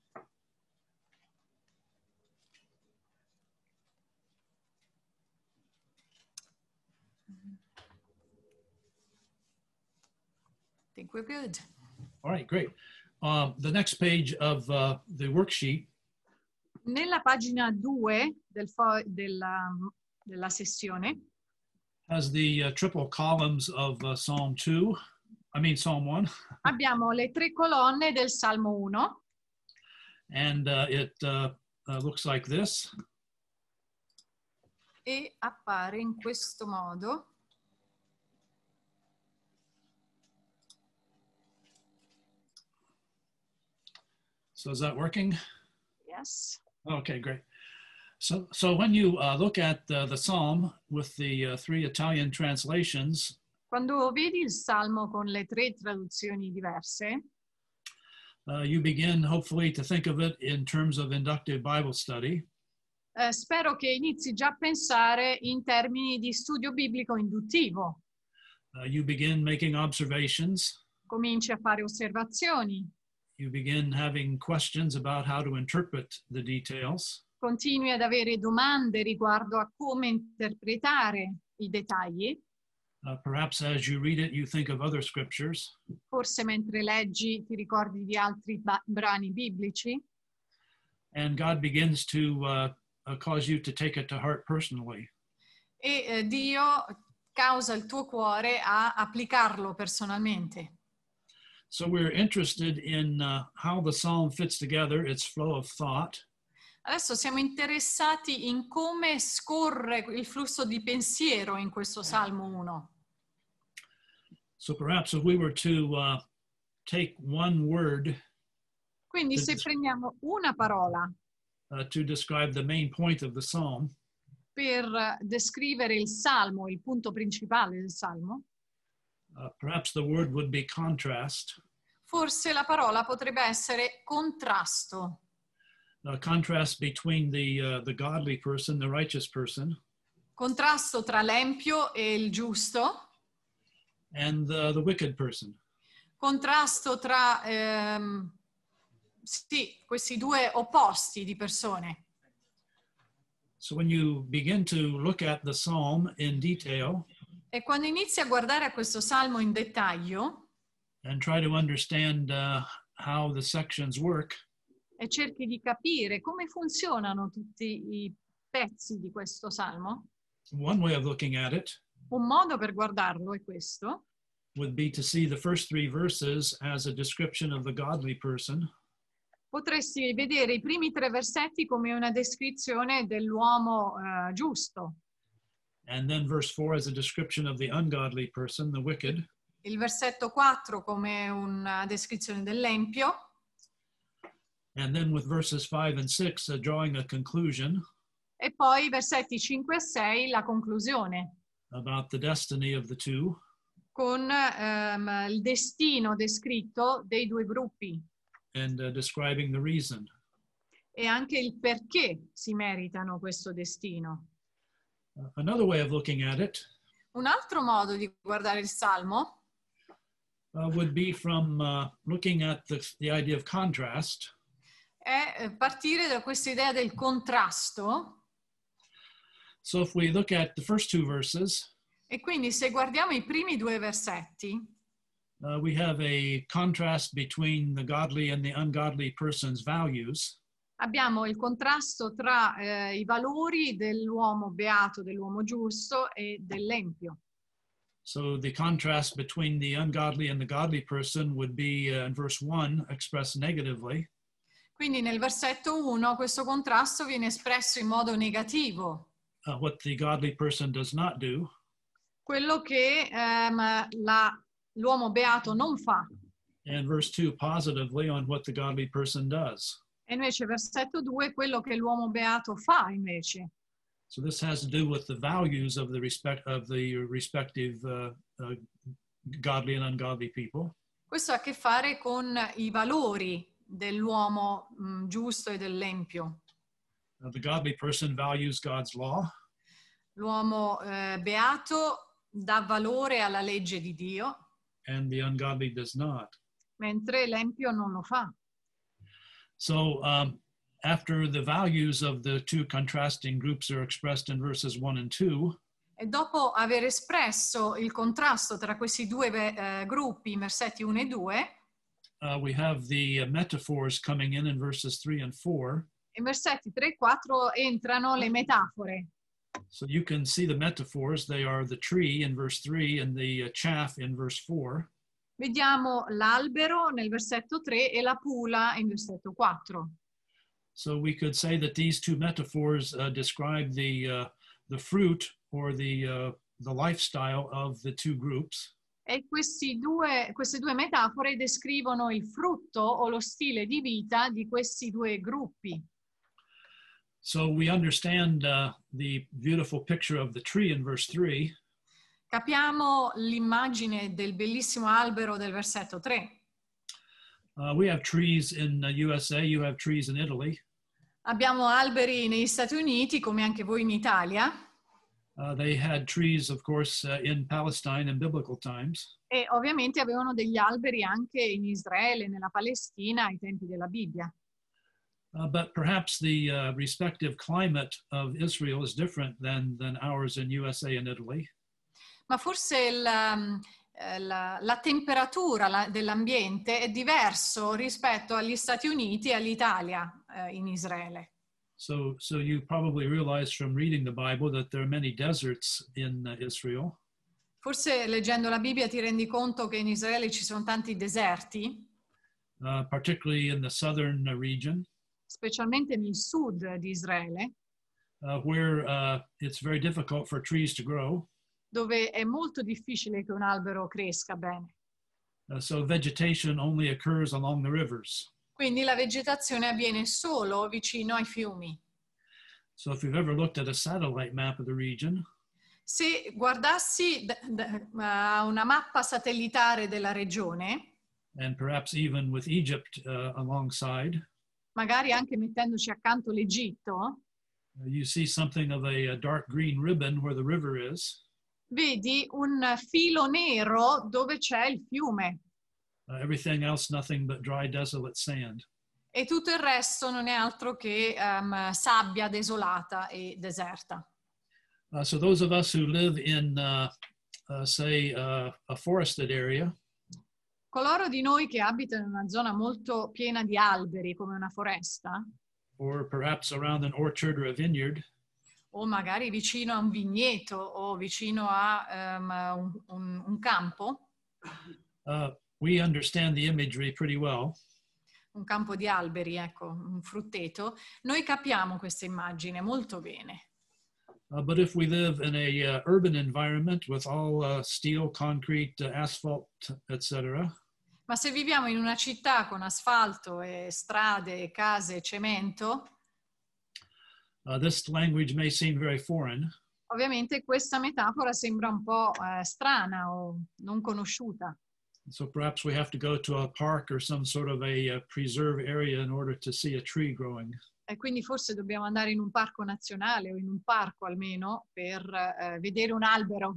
I think we're good. All right, great. Uh, the next page of uh, the worksheet Nella pagina due del della, della sessione has the uh, triple columns of uh, Psalm two, I mean Psalm one, abbiamo le tre colonne del Salmo uno and uh, it uh, uh, looks like this. e appare in questo modo. So is that working? Yes. Okay, great. So, so when you uh, look at uh, the Psalm with the uh, three Italian translations, Quando vedi il Salmo con le tre traduzioni diverse, uh, you begin hopefully to think of it in terms of inductive Bible study. eh, spero che inizi già a pensare in termini di studio biblico induttivo. Uh, you begin making observations. Cominci a fare osservazioni, You begin having questions about how to interpret the details. continui ad avere domande riguardo a come interpretare i dettagli. Uh, perhaps as you read it, you think of other scriptures. Forse mentre leggi ti ricordi di altri ba- brani biblici And God begins to uh, uh, cause you to take it to heart personally. e eh, Dio causa il tuo cuore a applicarlo personalmente. So we're interested in uh, how the psalm fits together, its flow of thought. Adesso siamo interessati in come scorre il flusso di pensiero in questo Salmo uno. So perhaps if we were to uh, take one word Quindi se prendiamo una parola uh, to describe the main point of the psalm, per descrivere il Salmo, il punto principale del Salmo, uh, perhaps the word would be contrast. forse la parola potrebbe essere contrasto. Uh, contrast between the, uh, the godly person, the righteous person, Contrasto tra l'empio e il giusto. and uh, the wicked person. Contrasto tra ehm, sì, questi due opposti di persone. So when you begin to look at the psalm in detail E quando inizi a guardare a questo salmo in dettaglio and try to understand uh, how the sections work, e cerchi di capire come funzionano tutti i pezzi di questo salmo, one way of looking at it un modo per guardarlo è questo. would be to see the first three verses as a description of the godly person, Potresti vedere i primi tre versetti come una descrizione dell'uomo eh, giusto, and then verse four as a description of the ungodly person, the wicked, il versetto quattro come una descrizione dell'empio, and then with verses five and six uh, drawing a conclusion e poi i versetti cinque e sei la conclusione, about the destiny of the two, con ehm, il destino descritto dei due gruppi and uh, describing the reason. e anche il perché si meritano questo destino. Uh, another way of looking at it Un altro modo di guardare il Salmo uh, would be from uh, looking at the, the idea of contrast. è partire da questa idea del contrasto. So if we look at the first two verses, E quindi se guardiamo i primi due versetti, uh, we have a contrast between the godly and the ungodly person's values. abbiamo il contrasto tra eh, i valori dell'uomo beato, dell'uomo giusto e dell'empio. So the contrast between the ungodly and the godly person would be uh, in verse one expressed negatively. Quindi nel versetto uno questo contrasto viene espresso in modo negativo, Uh, what the godly person does not do. quello che ehm, la- l'uomo beato non fa. And verse two positively on what the godly person does. E invece versetto due quello che l'uomo beato fa invece. So this has to do with the values of the respect of the respective uh, uh, godly and ungodly people. Questo ha a che fare con i valori dell'uomo mh, giusto e dell'empio. Uh, the godly person values God's law. L'uomo eh, beato dà valore alla legge di Dio, And the ungodly does not. mentre l'empio non lo fa. So um, after the values of the two contrasting groups are expressed in verses one and two, E dopo aver espresso il contrasto tra questi due eh, gruppi, in versetti uno e due, uh, we have the uh, metaphors coming in in verses three and four. in versetti tre e quattro entrano le metafore. So you can see the metaphors. They are the tree in verse three and the uh, chaff in verse four. Vediamo l'albero nel versetto tre e la pula in versetto quattro. So we could say that these two metaphors uh, describe the uh, the fruit or the uh, the lifestyle of the two groups. E questi due, queste due metafore descrivono il frutto o lo stile di vita di questi due gruppi. So we understand uh, the beautiful picture of the tree in verse three. Capiamo l'immagine del bellissimo albero del versetto tre. Uh, we have trees in the U S A, you have trees in Italy. Abbiamo alberi negli Stati Uniti, come anche voi in Italia, Uh, they had trees, of course, uh, in Palestine in biblical times. e ovviamente avevano degli alberi anche in Israele, nella Palestina, ai tempi della Bibbia. Uh, but perhaps the uh, respective climate of Israel is different than, than ours in U S A and Italy. Ma forse il, um, eh, la, la temperatura la- dell'ambiente è diverso rispetto agli Stati Uniti e all'Italia eh, in Israele. So, so you probably realize from reading the Bible that there are many deserts in uh, Israel. Forse leggendo la Bibbia ti rendi conto che in Israele ci sono tanti deserti, Uh, particularly in the southern uh, region, specialmente nel sud di Israele, uh, where uh, it's very difficult for trees to grow. dove è molto difficile che un albero cresca bene. Uh, so vegetation only occurs along the rivers. Quindi la vegetazione avviene solo vicino ai fiumi. So if you've ever looked at a satellite map of the region, Se guardassi d- d- a una mappa satellitare della regione, and perhaps even with Egypt uh, alongside, magari anche mettendoci accanto l'Egitto, uh, you see something of a, a dark green ribbon where the river is. vedi un filo nero dove c'è il fiume Uh, everything else, nothing but dry, desolate sand. e tutto il resto non è altro che ehm, sabbia desolata e deserta. Uh, so those of us who live in, uh, uh, say, uh, a forested area, Coloro di noi che abitano in una zona molto piena di alberi, come una foresta, or perhaps around an orchard or a vineyard, o magari vicino a un vigneto o vicino a ehm, un, un- un campo, uh, we understand the imagery pretty well. un campo di alberi, ecco, un frutteto, noi capiamo questa immagine molto bene. Uh, but if we live in a uh, urban environment with all uh, steel, concrete, uh, asphalt, et cetera, Ma se viviamo in una città con asfalto e strade, case, cemento, uh, this language may seem very foreign. ovviamente questa metafora sembra un po' eh, strana o non conosciuta. So perhaps we have to go to a park or some sort of a uh, preserve area in order to see a tree growing. E quindi forse dobbiamo andare in un parco nazionale o in un parco almeno per eh, vedere un albero.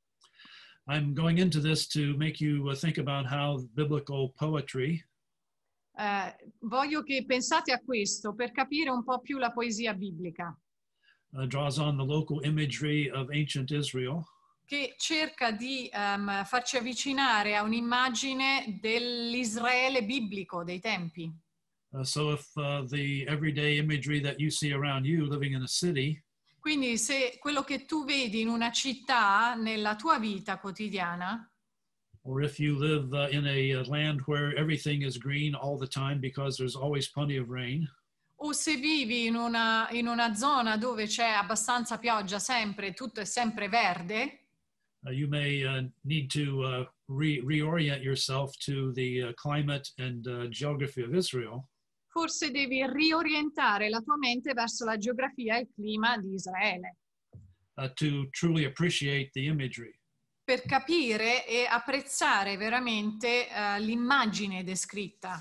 I'm going into this to make you uh, think about how biblical poetry Eh, voglio che pensate a questo per capire un po' più la poesia biblica, uh, draws on the local imagery of ancient Israel. che cerca di ehm, farci avvicinare a un'immagine dell'Israele biblico dei tempi. Uh, so if uh, the everyday imagery that you see around you living in a city Quindi se quello che tu vedi in una città, nella tua vita quotidiana, or if you live uh, in a uh, land where everything is green all the time because there's always plenty of rain, o se vivi in una, in una zona dove c'è abbastanza pioggia sempre, tutto è sempre verde, uh, you may uh, need to uh, re reorient yourself to the uh, climate and uh, geography of Israel. forse devi riorientare la tua mente verso la geografia e il clima di Israele uh, to truly appreciate the imagery. per capire e apprezzare veramente uh, l'immagine descritta.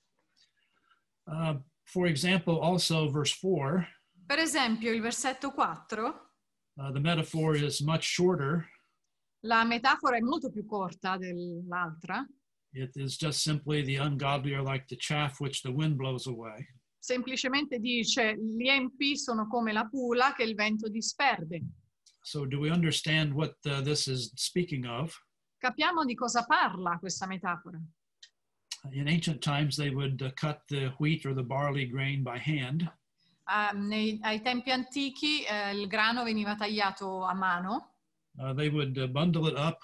Uh, for example, also verse four, Per esempio, il versetto quattro, uh, the metaphor is much shorter. la metafora è molto più corta dell'altra. It is just simply the ungodly are like the chaff which the wind blows away. Semplicemente dice, gli empi sono come la pula che il vento disperde. So do we understand what uh, this is speaking of? Capiamo di cosa parla questa metafora. In ancient times, they would uh, cut the wheat or the barley grain by hand. Uh, nei, ai tempi antichi eh, il grano veniva tagliato a mano, Uh, they would uh, bundle it up,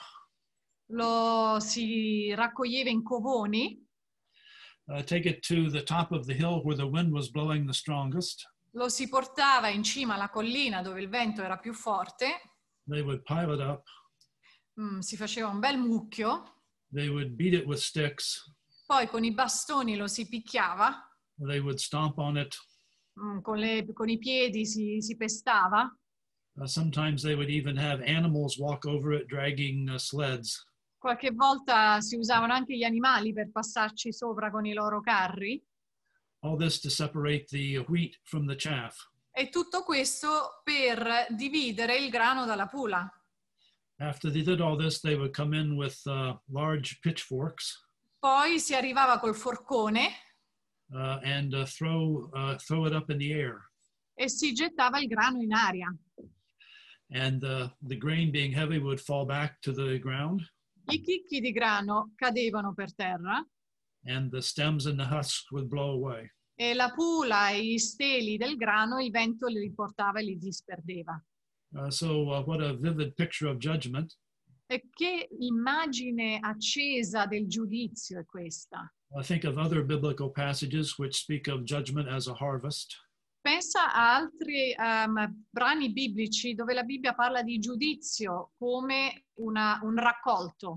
lo si raccoglieva in covoni, uh, take it to the top of the hill where the wind was blowing the strongest. lo si portava in cima alla collina dove il vento era più forte, They would pile it up. mm, si faceva un bel mucchio, They would beat it with sticks. poi con i bastoni lo si picchiava, They would stomp on it. mm, con, le, con i piedi si, si pestava. Uh, sometimes they would even have animals walk over it, dragging uh, sleds. Qualche volta si usavano anche gli animali per passarci sopra con i loro carri. All this to separate the wheat from the chaff. E tutto questo per dividere il grano dalla pula. After they did all this, they would come in with uh, large pitchforks Poi si arrivava col forcone uh, and uh, throw, uh, throw it up in the air. e si gettava il grano in aria. And uh, the grain being heavy would fall back to the ground, I chicchi di grano cadevano per terra and the stems and the husks would blow away. e la pula e gli steli del grano il vento li riportava e li disperdeva. Uh, so uh, what a vivid picture of judgment. E che immagine accesa del giudizio è questa? I think of other biblical passages which speak of judgment as a harvest. Pensa a altri um, brani biblici dove la Bibbia parla di giudizio come una, un raccolto.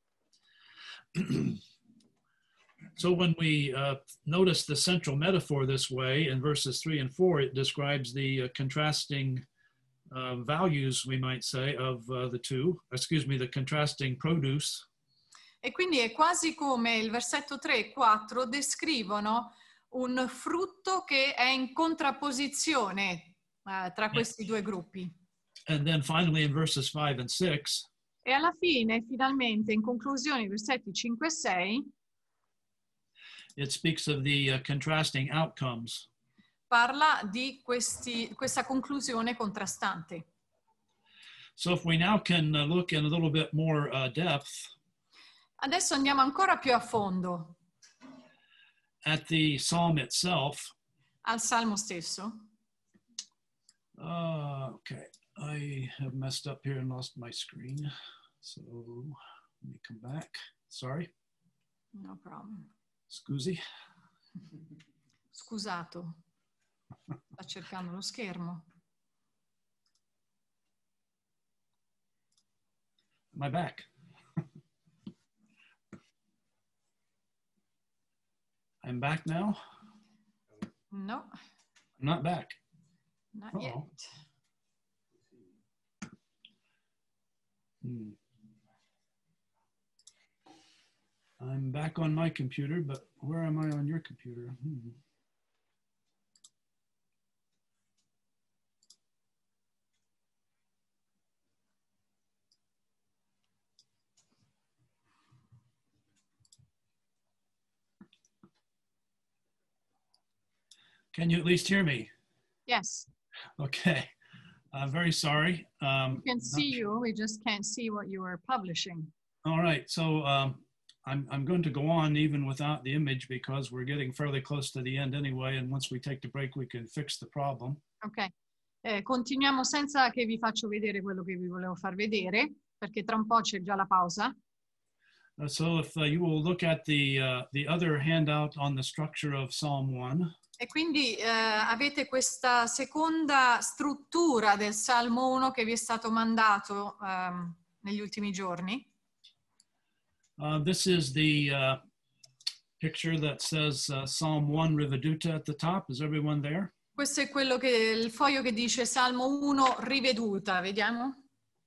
So when we uh, notice the central metaphor this way in verses three and four, it describes the uh, contrasting uh, values, we might say, of uh, the two, excuse me, the contrasting produce. E quindi è quasi come il versetto tre e quattro descrivono un frutto che è in contrapposizione uh, tra questi due gruppi. And then finally in verses five and six, E alla fine, finalmente, in conclusione, i versetti cinque e sei, it speaks of the uh, contrasting outcomes. parla di questi, questa conclusione contrastante. So if we now can uh, look in a little bit more uh, depth Adesso andiamo ancora più a fondo at the psalm itself. al Salmo stesso. Uh, okay, I have messed up here and lost my screen. So let me come back. Sorry. No problem. Scusi. Scusato. Sta cercando lo schermo. Am I back? I'm back now? No, I'm not back. not Uh-oh. yet. Hmm. I'm back on my computer, but where am I on your computer? Hmm. Can you at least hear me? Yes, Okay. I'm very sorry. Um, we can not see sure. you. We just can't see what you are publishing. All right. So um, I'm, I'm going to go on even without the image because we're getting fairly close to the end anyway. And once we take the break, we can fix the problem. Ok, eh, continuiamo senza che vi faccio vedere quello che vi volevo far vedere, perché tra un po' c'è già la pausa. Uh, so if uh, you will look at the, uh, the other handout on the structure of Psalm one. E quindi eh, avete questa seconda struttura del Salmo uno che vi è stato mandato ehm, negli ultimi giorni. Uh, this is the, uh, picture that says uh, Psalm one Riveduta at the top. Is everyone there? Questo è quello che, il foglio che dice Salmo uno riveduta, vediamo?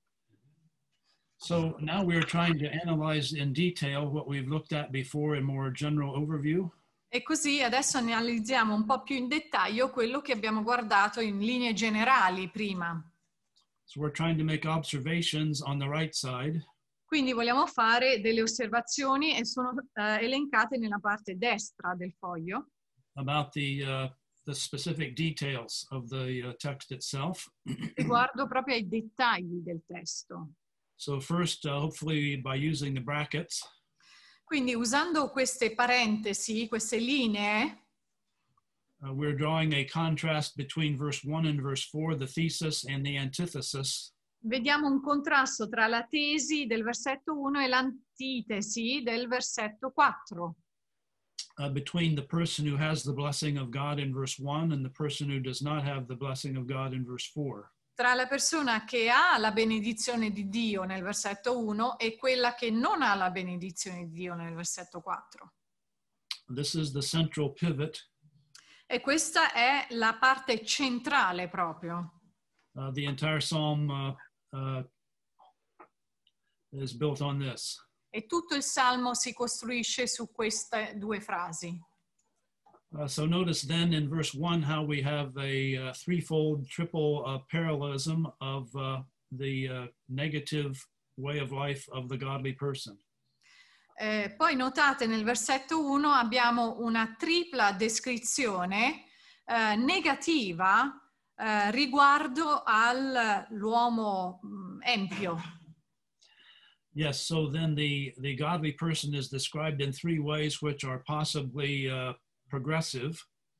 So now we're trying to analyze in detail what we've looked at before in more general overview. E così adesso analizziamo un po' più in dettaglio quello che abbiamo guardato in linee generali prima. So we're trying to make observations on the right side. Quindi vogliamo fare delle osservazioni e sono eh, elencate nella parte destra del foglio. About the, uh, the specific details of the uh, text itself. Riguardo proprio ai dettagli del testo. So first, uh, hopefully by using the brackets. Quindi usando queste parentesi, queste linee, uh, we're drawing a contrast between verse one and verse four, the thesis and the antithesis. vediamo un contrasto tra la tesi del versetto uno e l'antitesi del versetto quattro. Uh, between the person who has the blessing of God in verse one and the person who does not have the blessing of God in verse four. Tra la persona che ha la benedizione di Dio nel versetto uno e quella che non ha la benedizione di Dio nel versetto quattro. This is the central pivot. E questa è la parte centrale proprio. Uh, the entire psalm uh, uh, is built on this. E tutto il Salmo si costruisce su queste due frasi. Uh, so notice then in verse one how we have a uh, threefold, triple uh, parallelism of uh, the uh, negative way of life of the godly person. Eh, poi notate nel versetto uno abbiamo una tripla descrizione eh, negativa eh, riguardo all'uomo empio. Yes, so then the, the godly person is described in three ways which are possibly uh, progressive.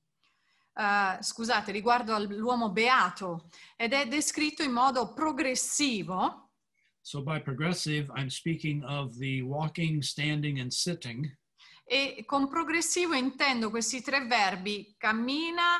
Uh, scusate, riguardo all'uomo beato, ed è descritto in modo progressivo. So by progressive, I'm speaking of the walking, standing, and sitting. E con progressivo intendo questi tre verbi: cammina,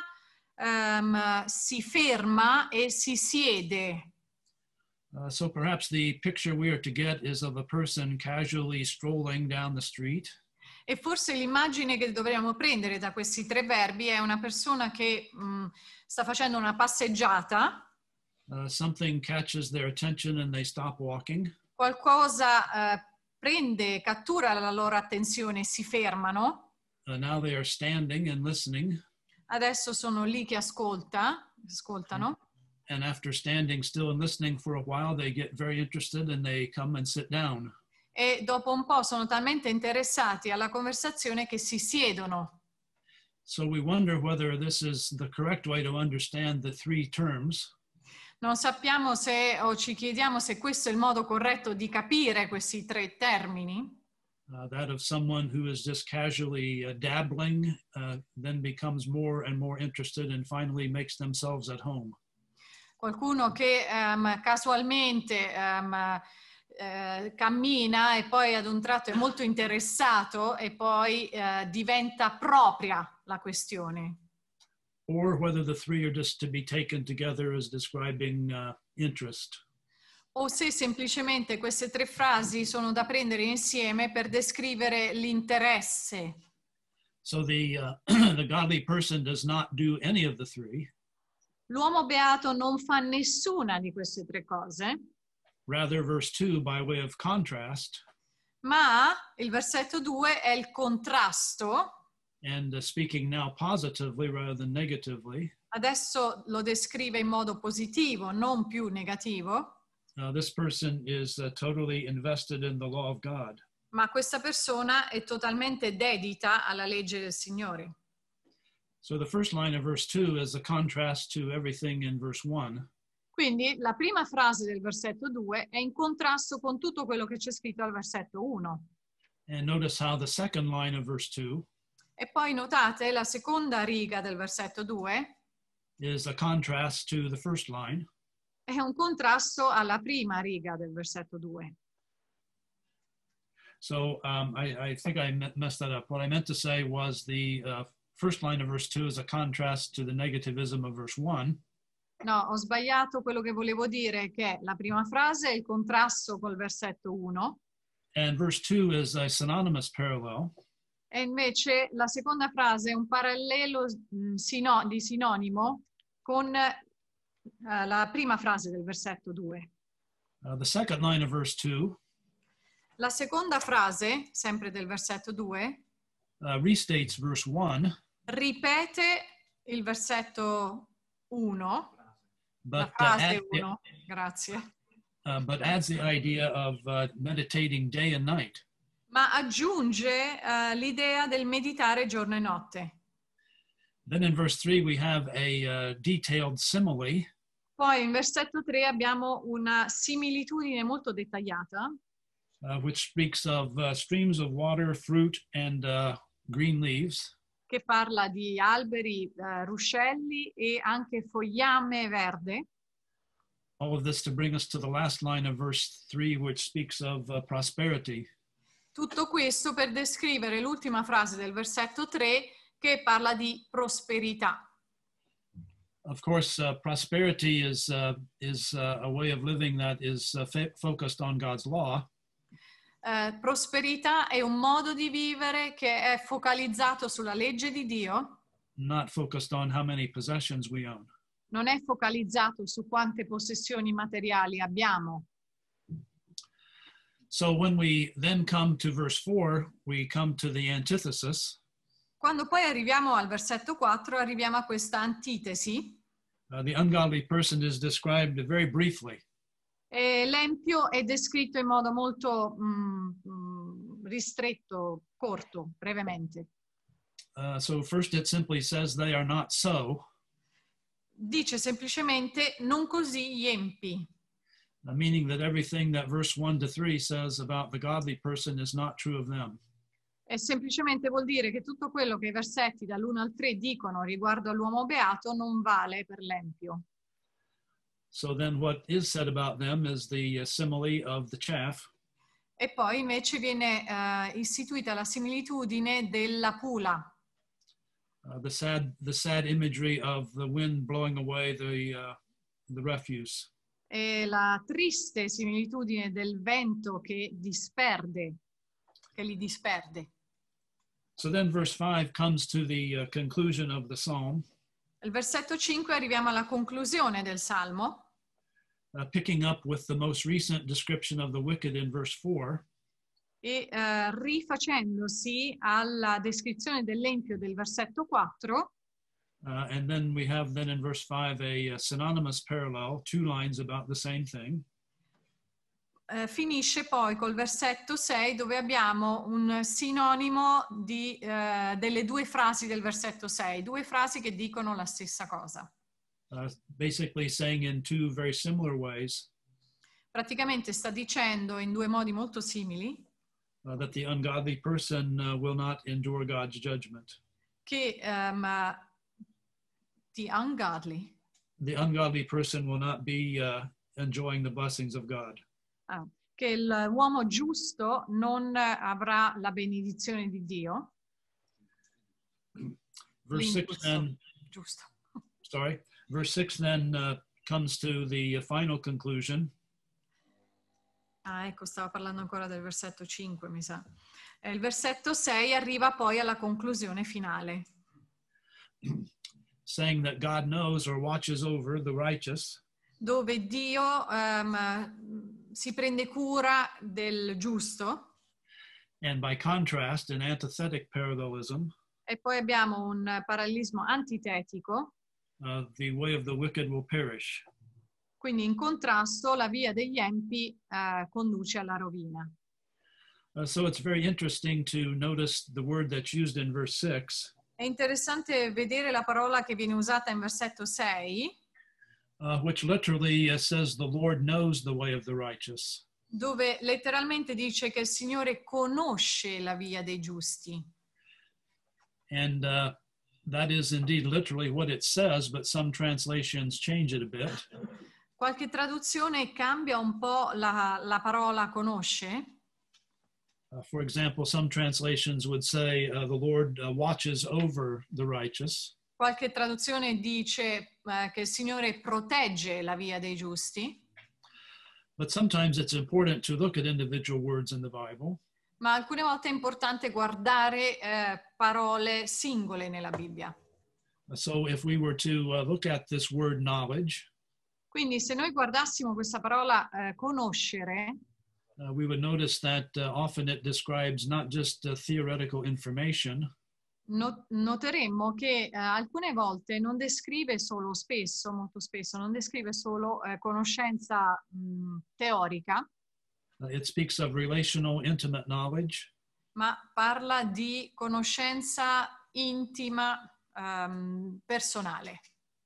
um, si ferma e si siede. Uh, so perhaps the picture we are to get is of a person casually strolling down the street. E forse l'immagine che dovremmo prendere da questi tre verbi è una persona che mh, sta facendo una passeggiata. Uh, something catches their attention and they stop walking. Qualcosa uh, prende, cattura la loro attenzione e si fermano. Uh, now they are standing and listening. Adesso sono lì che ascolta, ascoltano. And after standing still and listening for a while, they get very interested and they come and sit down. E dopo un po' sono talmente interessati alla conversazione che si siedono. So we wonder whether this is the correct way to understand the three terms. Non sappiamo se, o ci chiediamo se questo è il modo corretto di capire questi tre termini. Uh, that of someone who is just casually uh, dabbling, uh, then becomes more and more interested and finally makes themselves at home. Qualcuno che um, casualmente um, eh, cammina e poi ad un tratto è molto interessato e poi eh, diventa propria la questione. Or whether the three are just to be taken together as describing uh, interest. O se semplicemente queste tre frasi sono da prendere insieme per descrivere l'interesse. So the, uh, the godly person does not do any of the three. L'uomo beato non fa nessuna di queste tre cose. Rather, verse two, by way of contrast, Ma il versetto due è il contrasto. and uh, speaking now positively rather than negatively, Adesso lo descrive in modo positivo, non più negativo. uh, this person is uh, totally invested in the law of God. Ma questa persona è totalmente dedita alla legge del Signore. So the first line of verse two is a contrast to everything in verse one. Quindi la prima frase del versetto due è in contrasto con tutto quello che c'è scritto al versetto uno. And notice how the second line of verse two E poi notate la seconda riga del versetto due is a contrast to the first line. è un contrasto alla prima riga del versetto due. So um, I, I think I messed that up. What I meant to say was the uh, first line of verse two is a contrast to the negativism of verse one. No, ho sbagliato. Quello che volevo dire è che la prima frase è il contrasto col versetto uno And verse two is a synonymous parallel. E invece la seconda frase è un parallelo mh, sino- di sinonimo con eh, la prima frase del versetto due. Uh, the second line of verse two La seconda frase, sempre del versetto due, uh, restates verse one, ripete il versetto uno, la but, uh, frase add- uno, grazie, uh, but adds the idea of uh, meditating day and night. ma aggiunge eh, l'idea del meditare giorno e notte. Then in verse three, we have a uh, detailed simile Poi in versetto tre abbiamo una similitudine molto dettagliata uh, which speaks of uh, streams of water, fruit, and uh, green leaves. che parla di alberi, eh, ruscelli e anche fogliame verde. All of this to bring us to the last line of verse three, which speaks of uh, prosperity. Tutto questo per descrivere l'ultima frase del versetto tre che parla di prosperità. Of course, uh, prosperity is, uh, is uh, a way of living that is uh, f- focused on God's law. Eh, prosperità è un modo di vivere che è focalizzato sulla legge di Dio, not focused on how many possessions we own. non è focalizzato su quante possessioni materiali abbiamo. So when we then come to verse four, we come to the antithesis. Quando poi arriviamo al versetto quattro, arriviamo a questa antitesi. Uh, the ungodly person is described very briefly. E l'empio è descritto in modo molto mm, mm, ristretto, corto, brevemente. Uh, so first it simply says they are not so, Dice semplicemente non così gli empi. uh, meaning that everything that verse one to three says about the godly person is not true of them. E semplicemente vuol dire che tutto quello che i versetti dall'uno al tre dicono riguardo all'uomo beato non vale per l'empio. So then what is said about them is the uh, simile of the chaff. E poi invece viene eh, istituita la similitudine della pula, Uh, the sad, the sad imagery of the wind blowing away the, uh, the refuse. e la triste similitudine del vento che disperde, che li disperde. So then verse five comes to the uh, conclusion of the psalm, Al versetto cinque arriviamo alla conclusione del Salmo, uh, picking up with the most recent description of the wicked in verse four. e eh, rifacendosi alla descrizione dell'empio del versetto quattro, Uh, and then we have then in verse five a, a synonymous parallel, two lines about the same thing. eh, finisce poi col versetto sei dove abbiamo un sinonimo di, eh, delle due frasi del versetto sei, due frasi che dicono la stessa cosa. Uh, basically saying in two very similar ways Praticamente sta dicendo in due modi molto simili uh, that the ungodly person uh, will not endure God's judgment. che um, the ungodly, The ungodly person will not be uh, enjoying the blessings of God. ah, che l'uomo giusto non avrà la benedizione di Dio. Verse six L'impulso then, giusto. sorry, verse six then uh, comes to the final conclusion. Ah, ecco, stavo parlando ancora del versetto cinque, mi sa. Eh, il versetto sei arriva poi alla conclusione finale, Saying that God knows or watches over the righteous, dove Dio ehm, si prende cura del giusto, and by contrast, an antithetic parallelism, e poi abbiamo un parallelismo antitetico, uh, the way of the wicked will perish. quindi in contrasto la via degli empi eh, conduce alla rovina. Uh, so it's very interesting to notice the word that's used in verse six, È interessante vedere la parola che viene usata in versetto sei, uh, which literally uh, says the Lord knows the way of the righteous. dove letteralmente dice che il Signore conosce la via dei giusti. And uh, that is indeed literally what it says, but some translations change it a bit. Qualche traduzione cambia un po' la, la parola conosce. Uh, for example, some translations would say uh, the Lord uh, watches over the righteous. Qualche traduzione dice eh, che il Signore protegge la via dei giusti. But sometimes it's important to look at individual words in the Bible. ma alcune volte è importante guardare eh, parole singole nella Bibbia. So if we were to uh, look at this word knowledge, Quindi se noi guardassimo questa parola eh, conoscere, uh, we would notice that uh, often it describes not just uh, theoretical information, not- noteremmo che eh, alcune volte non descrive solo, spesso, molto spesso, non descrive solo eh, conoscenza mh, teorica, uh, it speaks of relational, intimate knowledge, ma parla di conoscenza intima, ehm, personale.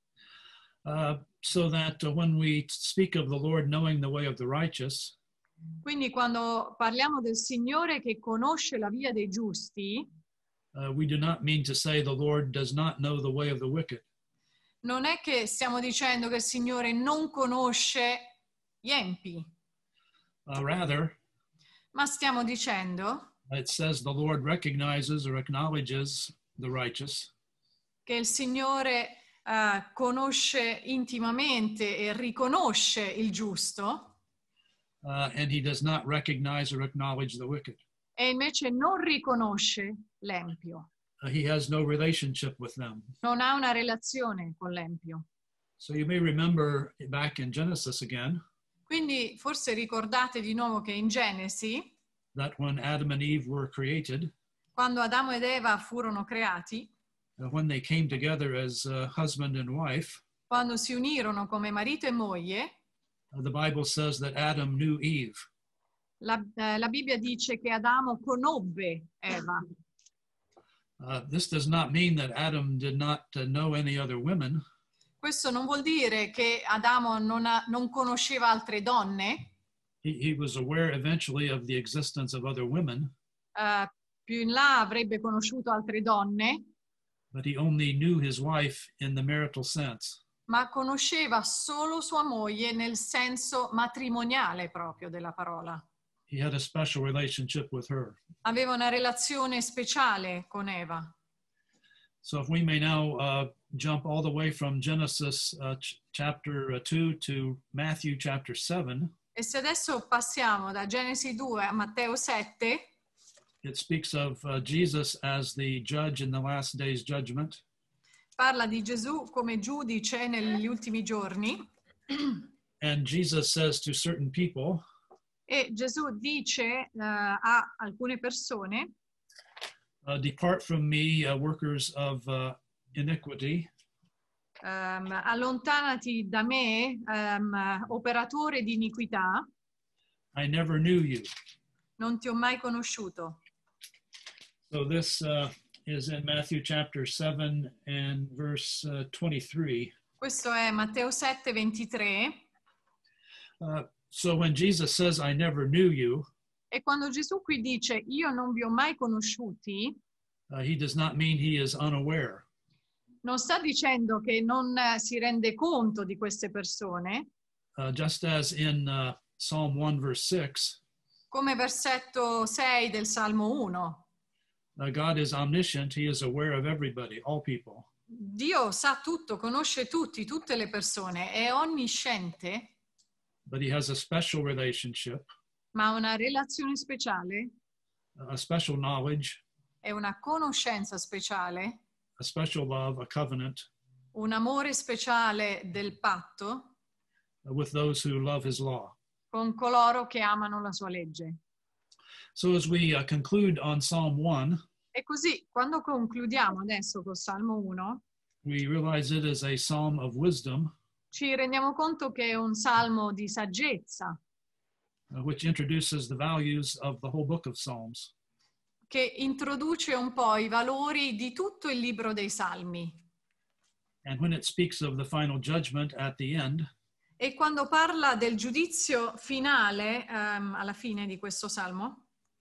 uh, so that uh, when we speak of the Lord knowing the way of the righteous, Quindi quando parliamo del Signore che conosce la via dei giusti, uh, we do not mean to say the Lord does not know the way of the wicked. non è che stiamo dicendo che il Signore non conosce gli empi, Uh, rather, ma stiamo dicendo it says the Lord recognizes or acknowledges the righteous, che il Signore eh, conosce intimamente e riconosce il giusto uh, and he does not recognize or acknowledge the wicked. e invece non riconosce l'empio, Uh, he has no relationship with them. non ha una relazione con l'empio. So you may remember back in Genesis again Quindi forse ricordate di nuovo che in Genesi, that when Adam and Eve were created, quando Adamo ed Eva furono creati, uh, when they came together as uh, husband and wife, quando si unirono come marito e moglie, uh, the Bible says that Adam knew Eve. la, eh, la Bibbia dice che Adamo conobbe Eva. Uh, this does not mean that Adam did not uh, know any other women. Questo non vuol dire che Adamo non, ha- non conosceva altre donne, He, he was aware eventually of the existence of other women, eh, più in là avrebbe conosciuto altre donne, but he only knew his wife in the marital sense. ma conosceva solo sua moglie nel senso matrimoniale proprio della parola. He had a special relationship with her. Aveva una relazione speciale con Eva. So if we may now uh, jump all the way from Genesis uh, ch- chapter uh, two to Matthew chapter seven, E se adesso passiamo da Genesi due a Matteo sette, it speaks of uh, Jesus as the judge in the last day's judgment. parla di Gesù come giudice negli ultimi giorni And Jesus says to certain people, e Gesù dice eh, a alcune persone: uh, depart from me, uh, workers of uh, iniquity, ehm, allontanati da me, ehm, operatore di iniquità, I never knew you. non ti ho mai conosciuto. So this uh, is in Matthew chapter seven and verse uh, twenty-three. Questo è Matteo sette ventitré. Uh, so when Jesus says, I never knew you, E quando Gesù qui dice io non vi ho mai conosciuti, uh, he does not mean he is unaware. non sta dicendo che non eh, si rende conto di queste persone, Uh, just as in uh, Psalm one verse six, come versetto sei del Salmo uno. uh, God is omniscient, he is aware of everybody, all people. Dio sa tutto, conosce tutti, tutte le persone, è onnisciente, But he has a special relationship, ma ha una relazione speciale, a special knowledge, è una conoscenza speciale, a special love, a covenant un amore speciale del patto uh, with those who love his law. con coloro che amano la sua legge. So as we uh, conclude on Psalm one, E così, quando concludiamo adesso col Salmo uno, we realize it is a psalm of wisdom, ci rendiamo conto che è un salmo di saggezza, uh, which introduces the values of the whole book of Psalms. che introduce un po' i valori di tutto il libro dei Salmi. And when it speaks of the final judgment at the end, E quando parla del giudizio finale, ehm, alla fine di questo salmo,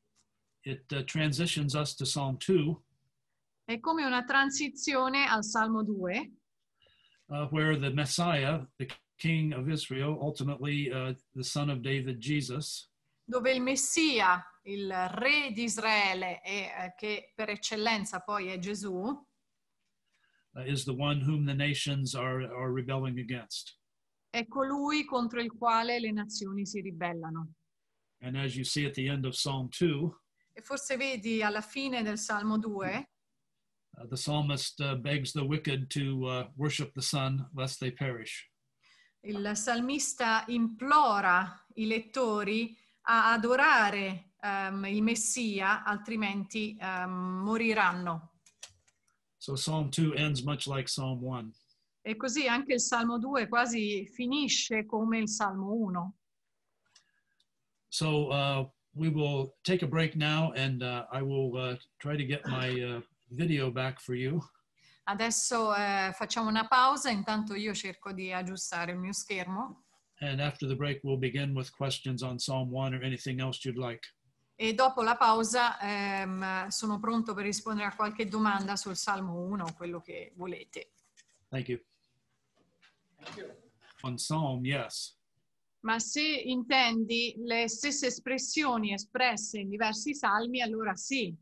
it uh, transitions us to Psalm two, è come una transizione al Salmo due, uh, where the Messiah, the King of Israel, ultimately uh, the son of David, Jesus, dove il Messia, il re di Israele, e, eh, che per eccellenza poi è Gesù, uh, is the one whom the nations are, are rebelling against. è colui contro il quale le nazioni si ribellano. And as you see at the end of Psalm two, E forse vedi alla fine del Salmo due, uh, the psalmist uh, begs the wicked to uh, worship the sun lest they perish. il salmista implora i lettori a adorare um, il Messia, altrimenti um, moriranno. So Psalm two ends much like Psalm one. E così anche il Salmo due quasi finisce come il Salmo uno. So uh, we will take a break now, and uh, I will uh, try to get my uh, video back for you. Adesso eh, facciamo una pausa, intanto io cerco di aggiustare il mio schermo. And after the break, we'll begin with questions on Psalm one or anything else you'd like. E dopo la pausa ehm, sono pronto per rispondere a qualche domanda sul Salmo uno, quello che volete. Thank you. Thank you. On Psalm, yes. Ma se intendi le stesse espressioni espresse in diversi salmi, allora sì.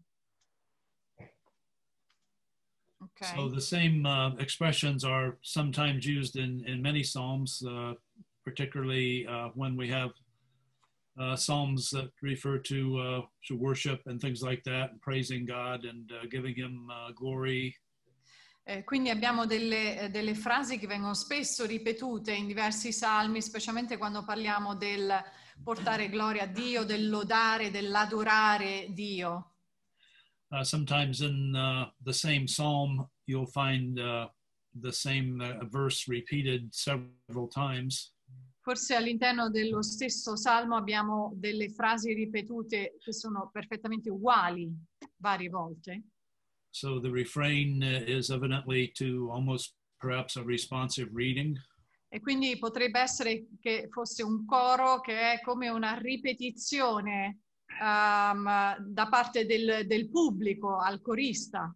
Okay. So the same uh, expressions are sometimes used in, in many Psalms, uh, particularly uh, when we have uh, Psalms that refer to, uh, to worship and things like that, and praising God and uh, giving Him uh, glory. Eh, quindi abbiamo delle, delle frasi che vengono spesso ripetute in diversi salmi, specialmente quando parliamo del portare gloria a Dio, del lodare, dell'adorare Dio. Uh, sometimes in uh, the same psalm, you'll find uh, the same uh, verse repeated several times. Forse all'interno dello stesso salmo abbiamo delle frasi ripetute che sono perfettamente uguali varie volte. So the refrain is evidently to almost perhaps a responsive reading. E quindi potrebbe essere che fosse un coro che è come una ripetizione um, da parte del, del pubblico al corista.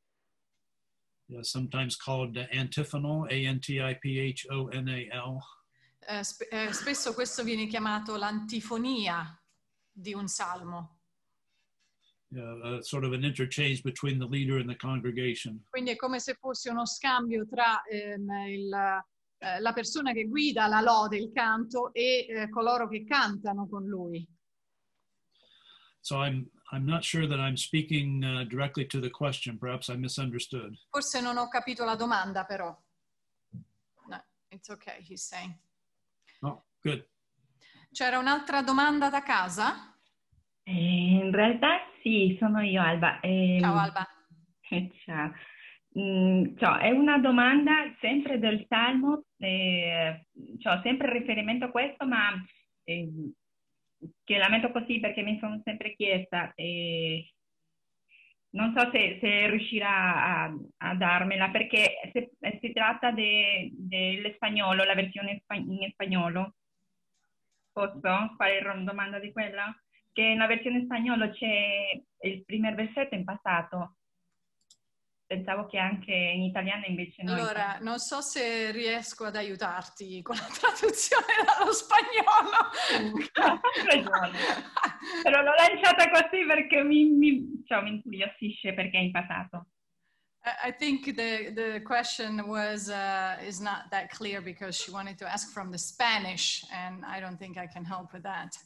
Yeah, sometimes called antiphonal, A N T I P H O N A L. Eh, sp- eh, spesso questo viene chiamato l'antifonia di un salmo. Uh, sort of an interchange between the leader and the congregation. Quindi è come se fosse uno scambio tra ehm, il, eh, la persona che guida la lode, il canto, e eh, coloro che cantano con lui. So I'm I'm not sure that I'm speaking uh, directly to the question. Perhaps I misunderstood. Forse non ho capito la domanda, però. No, it's okay, he's saying. Oh, good. C'era un'altra domanda da casa? Eh, in realtà sì, sono io Alba. Eh, Ciao Alba. Ciao. Mm, ciao, è una domanda sempre del Salmo, eh, cioè, sempre riferimento a questo, ma eh, che la metto così perché mi sono sempre chiesta. Eh, non so se, se riuscirà a, a darmela, perché se, si tratta dell'espagnolo, la versione in spagnolo. Posso fare una domanda di quella? Che nella versione spagnolo c'è il primo versetto in passato. Pensavo che anche in italiano invece no. Allora, non so se riesco ad aiutarti con la traduzione dallo spagnolo. Hai ragione. Però l'ho lanciata così perché mi, mi, cioè, mi incuriosisce perché è in passato. I think the, the question was uh, is not that clear because she wanted to ask from the Spanish, and I don't think I can help with that.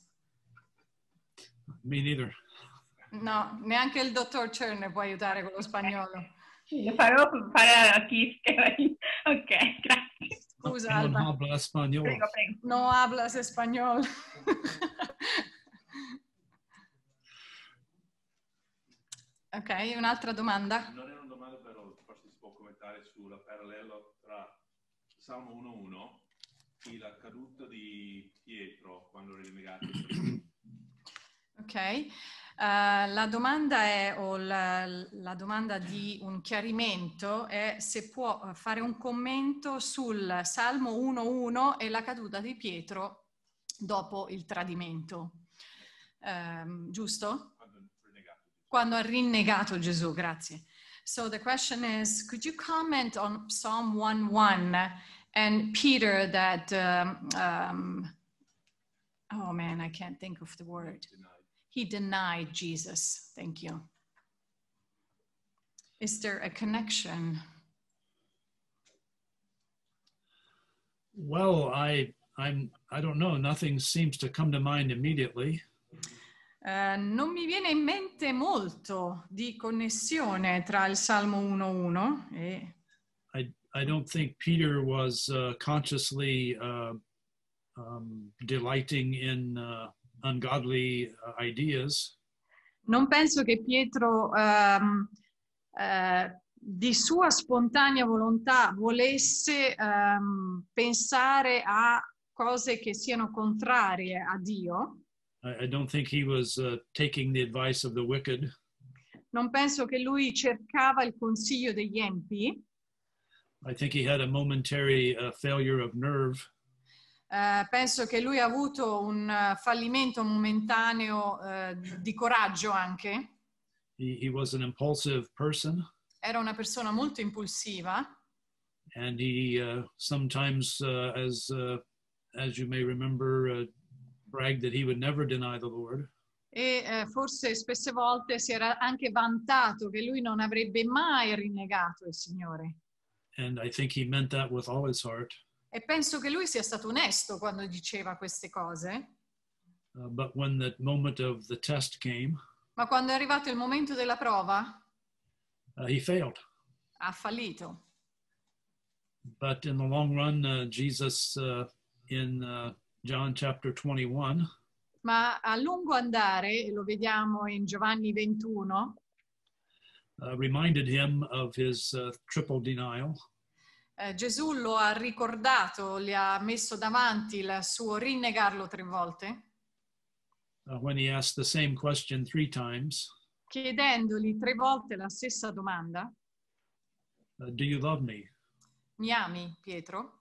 Me neither. No, neanche il dottor Turner può aiutare con lo spagnolo. Lo farò fare a chi Ok, grazie. Scusa, Non Alba. habla español. Prego, prego. No hablas español. Ok, un'altra domanda? Non è una domanda, però forse si può commentare sulla parallelo tra Salmo uno uno e la caduta di Pietro quando era rinnegato. Ok, uh, la domanda è, o la, la domanda di un chiarimento è se può fare un commento sul Salmo uno uno e la caduta di Pietro dopo il tradimento. Um, giusto? Quando ha rinnegato Gesù, grazie. So the question is, could you comment on Psalm one one and Peter that, um, um, oh man, I can't think of the word. He denied Jesus. Thank you. Is there a connection? Well, I I'm I don't know. Nothing seems to come to mind immediately. Eh, non mi viene in mente molto di connessione tra il Salmo uno uno e... I, I don't think Peter was uh, consciously uh, um, delighting in uh, ungodly uh, ideas. Non penso che Pietro ehm, eh, di sua spontanea volontà volesse ehm, pensare a cose che siano contrarie a Dio. I, I don't think he was uh, taking the advice of the wicked. Non penso che lui cercava il consiglio degli empi. I think he had a momentary uh, failure of nerve. Uh, penso che lui ha avuto un uh, fallimento momentaneo uh, di coraggio anche. He, he was an impulsive person. Era una persona molto impulsiva. And he uh, sometimes, uh, as, uh, as you may remember, uh, bragged that he would never deny the Lord. E uh, forse spesse volte si era anche vantato che lui non avrebbe mai rinnegato il Signore. And I think he meant that with all his heart. E penso che lui sia stato onesto quando diceva queste cose. Uh, but when the moment of the test came, ma quando è arrivato il momento della prova, uh, he failed. Ha fallito. But in the long run, uh, Jesus uh, in uh, John chapter twenty-one, ma a lungo andare, e lo vediamo in Giovanni ventuno, uh, reminded him of his uh, triple denial. Eh, Gesù lo ha ricordato, gli ha messo davanti il suo rinnegarlo tre volte. Uh, when he asked the same question three times. Chiedendogli tre volte la stessa domanda. Uh, do you love me? Mi ami, Pietro?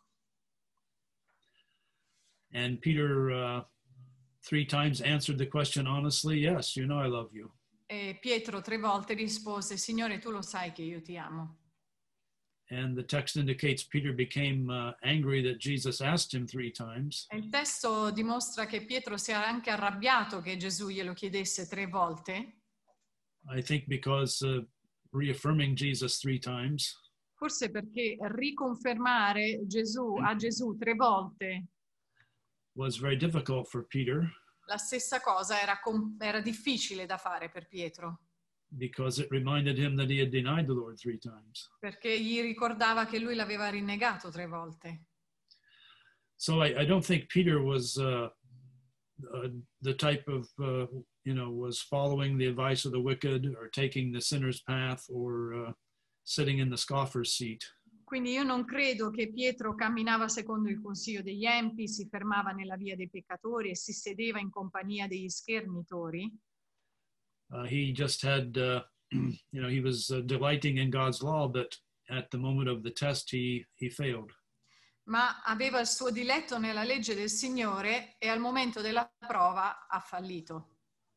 And Peter uh, three times answered the question honestly, yes, you know I love you. E Pietro tre volte rispose, Signore, tu lo sai che io ti amo. And the text indicates Peter became uh, angry that Jesus asked him three times. E il testo dimostra che Pietro si era anche arrabbiato che Gesù glielo chiedesse tre volte. I think because uh, reaffirming Jesus three times. Forse perché riconfermare Gesù a Gesù tre volte was very difficult for Peter. La stessa cosa era, era difficile da fare per Pietro. Because it reminded him that he had denied the Lord three times. Perché gli ricordava che lui l'aveva rinnegato tre volte. So I, I don't think Peter was uh, uh, the type of, uh, you know, was following the advice of the wicked or taking the sinner's path or uh, sitting in the scoffer's seat. Quindi io non credo che Pietro camminava secondo il consiglio degli empi, si fermava nella via dei peccatori e si sedeva in compagnia degli schernitori. Uh, he just had, uh, you know, he was uh, delighting in God's law, but at the moment of the test, he, he failed. Ma aveva il suo diletto nella legge del Signore e al momento della prova ha fallito.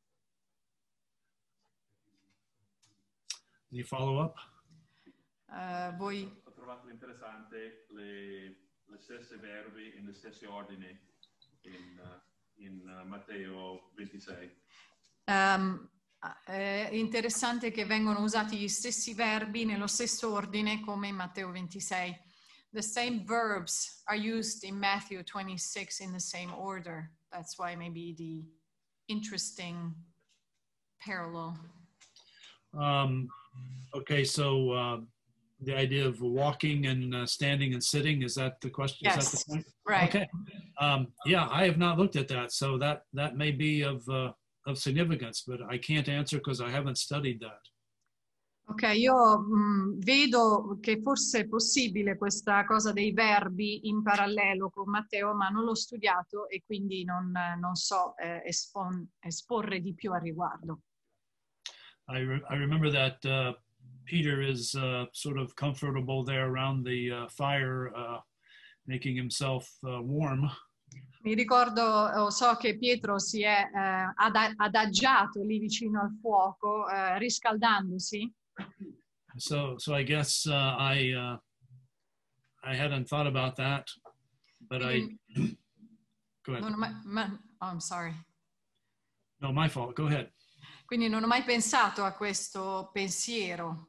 Any follow up? Uh, voi... Ho trovato interessante le, le stesse verbi in le stesse ordini in, uh, in uh, Matteo ventisei. Um, È interessante che vengono usati gli stessi verbi nello stesso ordine come in Matteo ventisei. The same verbs are used in Matthew twenty-six in the same order. That's why maybe the interesting parallel. Um, okay, so uh, the idea of walking and uh, standing and sitting, is that the question? Yes, is that the point? right. Okay. Um, yeah, I have not looked at that, so that, that may be of... Uh, of significance, but I can't answer because I haven't studied that. Ok, io mh, vedo che forse è possibile questa cosa dei verbi in parallelo con Matteo, ma non l'ho studiato e quindi non, non so eh, espon- esporre di più al riguardo. I, re- I remember that uh, Peter is uh, sort of comfortable there around the uh, fire, uh, making himself uh, warm. Mi ricordo, o so che Pietro si è eh, ad- adagiato lì vicino al fuoco, eh, riscaldandosi. So, so I guess uh, I uh, I hadn't thought about that, but I. Go ahead. Non ho mai, ma, oh, I'm sorry. No, my fault. Go ahead. Quindi non ho mai pensato a questo pensiero.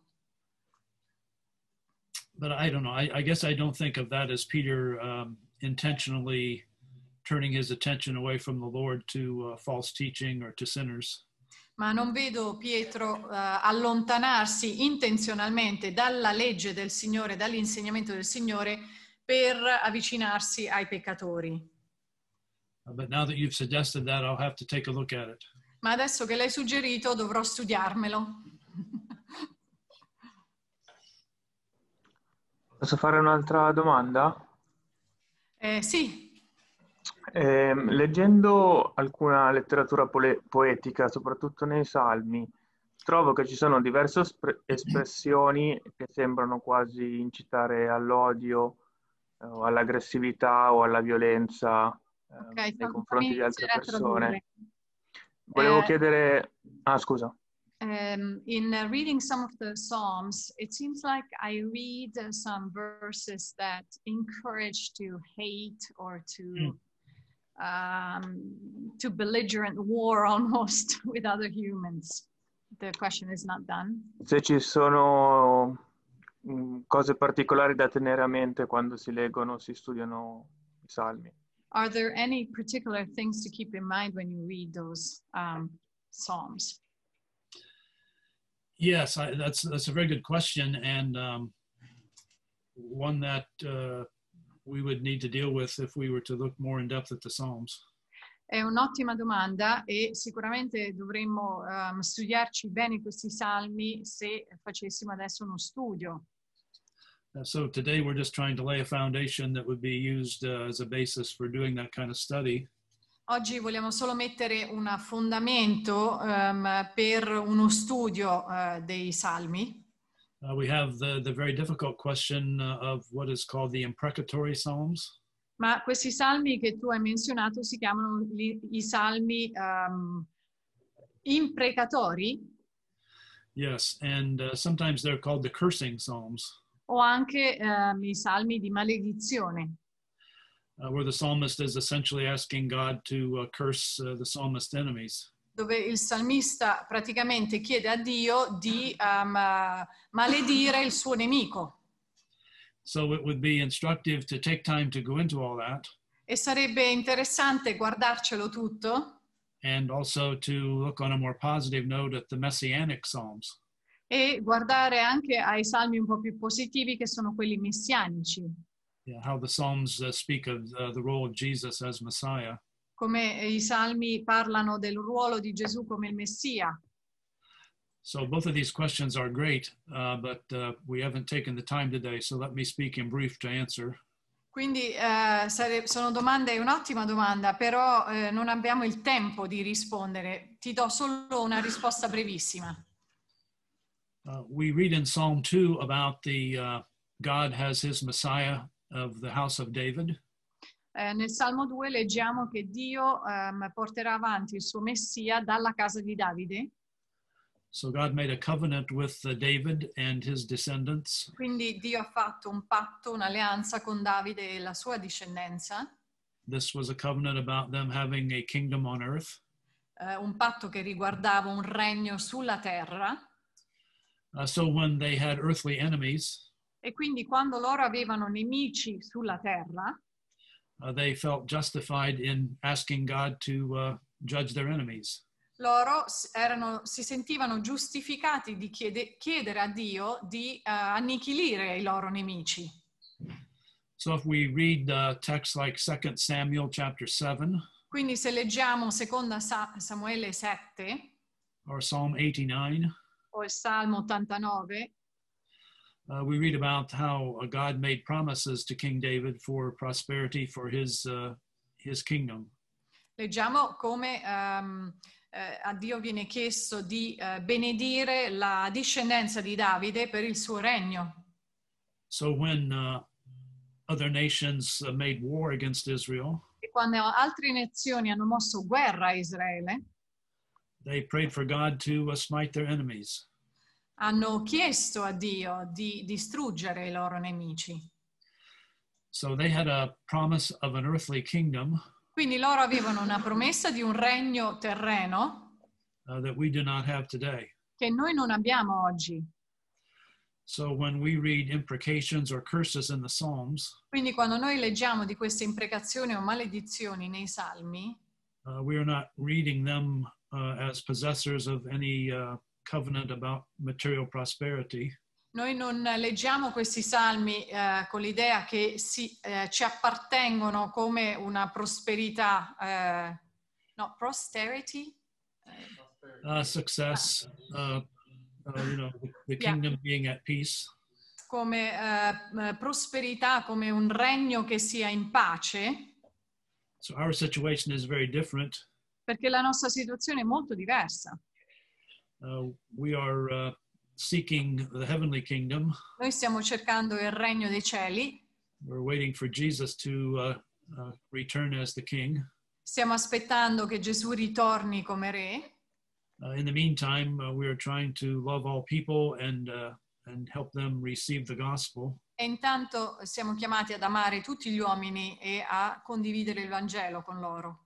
But I don't know. I, I guess I don't think of that as Peter um, intentionally turning his attention away from the Lord to uh, false teaching or to sinners. Ma non vedo Pietro uh, allontanarsi intenzionalmente dalla legge del Signore, dall'insegnamento del Signore, per avvicinarsi ai peccatori. Uh, but now that you've suggested that, I'll have to take a look at it. Ma adesso che l'hai suggerito dovrò studiarmelo. Posso fare un'altra domanda? Eh, sì. Eh, leggendo alcuna letteratura pole- poetica, soprattutto nei Salmi, trovo che ci sono diverse espre- espressioni che sembrano quasi incitare all'odio, eh, o all'aggressività o alla violenza eh, Okay, nei fammi confronti di altre iniziare a persone. tradurre. Volevo Eh, chiedere... Ah, scusa. Um, in uh, reading some of the Psalms, it seems like I read uh, some verses that encourage to hate or to Mm. um, to belligerent war almost with other humans. The question is not done. Se ci sono mh, cose particolari da tenere a mente quando si leggono o si studiano i Salmi. Are there any particular things to keep in mind when you read those um, Psalms? Yes, I, that's that's a very good question, and um, one that uh, we would need to deal with if we were to look more in depth at the Psalms. È un'ottima domanda e sicuramente dovremmo um, studiarci bene questi salmi se facessimo adesso uno studio. Uh, so today we're just trying to lay a foundation that would be used uh, as a basis for doing that kind of study. Oggi vogliamo solo mettere un fondamento um, per uno studio uh, dei salmi. Uh, we have the, the very difficult question uh, of what is called the imprecatory Psalms. Ma questi salmi che tu hai menzionato si chiamano li, i salmi um, imprecatori, Yes, and uh, sometimes they're called the cursing Psalms, o anche um, i salmi di maledizione, uh, where the psalmist is essentially asking God to uh, curse uh, the psalmist's enemies. dove il salmista praticamente chiede a Dio di um, maledire il suo nemico. So it would be instructive to take time to go into all that, E sarebbe interessante guardarcelo tutto and also to look on a more positive note at the messianic Psalms. e guardare anche ai salmi un po' più positivi, che sono quelli messianici, Yeah, how the Psalms uh, speak of uh, the role of Jesus as Messiah. come i salmi parlano del ruolo di Gesù come il Messia. So both of these questions are great, uh, but uh, we haven't taken the time today, so let me speak in brief to answer. Quindi eh, sare- sono domande, è un'ottima domanda, però eh, non abbiamo il tempo di rispondere. Ti do solo una risposta brevissima. Uh, we read in Psalm two about the uh, God has his Messiah of the house of David. Eh, nel Salmo due leggiamo che Dio ehm, porterà avanti il suo Messia dalla casa di Davide. So God made a covenant with uh, David and his descendants. Quindi Dio ha fatto un patto, un'alleanza con Davide e la sua discendenza, This was a covenant about them having a kingdom on earth. eh, un patto che riguardava un regno sulla terra. Uh, so when they had earthly enemies, E quindi quando loro avevano nemici sulla terra, uh, they felt justified in asking God to uh, judge their enemies. loro erano, si sentivano giustificati di chiede, chiedere a Dio di uh, annichilire i loro nemici. So if we read uh, texts like Second Samuel chapter seven Quindi se leggiamo seconda Sa- Samuele sette or Psalm eighty-nine, o il Salmo ottantanove, uh, we read about how uh, God made promises to King David for prosperity for his, uh, his kingdom. leggiamo come um, eh, a Dio viene chiesto di eh, benedire la discendenza di Davide per il suo regno. So when uh, other nations uh, made war against Israel, E quando altre nazioni hanno mosso guerra a Israele, they prayed for God to uh, smite their enemies. hanno chiesto a Dio di distruggere i loro nemici. So they had a promise of an earthly kingdom Quindi loro avevano una promessa di un regno terreno uh, that we do not have today. che noi non abbiamo oggi. So when we read imprecations or curses in the Psalms, Quindi quando noi leggiamo di queste imprecazioni o maledizioni nei Salmi, uh, we are not reading them uh, as possessors of any uh, covenant about material prosperity. noi non leggiamo questi salmi eh, con l'idea che si, eh, ci appartengono come una prosperità, eh, no, prosperity? Uh, success, uh, uh, you know, the, the Yeah. kingdom being at peace. Come eh, prosperità, come un regno che sia in pace, So our situation is very different. perché la nostra situazione è molto diversa. Uh, we are uh, seeking the heavenly kingdom. Noi stiamo cercando il regno dei cieli, We're waiting for Jesus to uh, uh, return as the king. stiamo aspettando che Gesù ritorni come re. Uh, in the meantime, uh, we are trying to love all people and uh, and help them receive the gospel. E intanto siamo chiamati ad amare tutti gli uomini e a condividere il Vangelo con loro.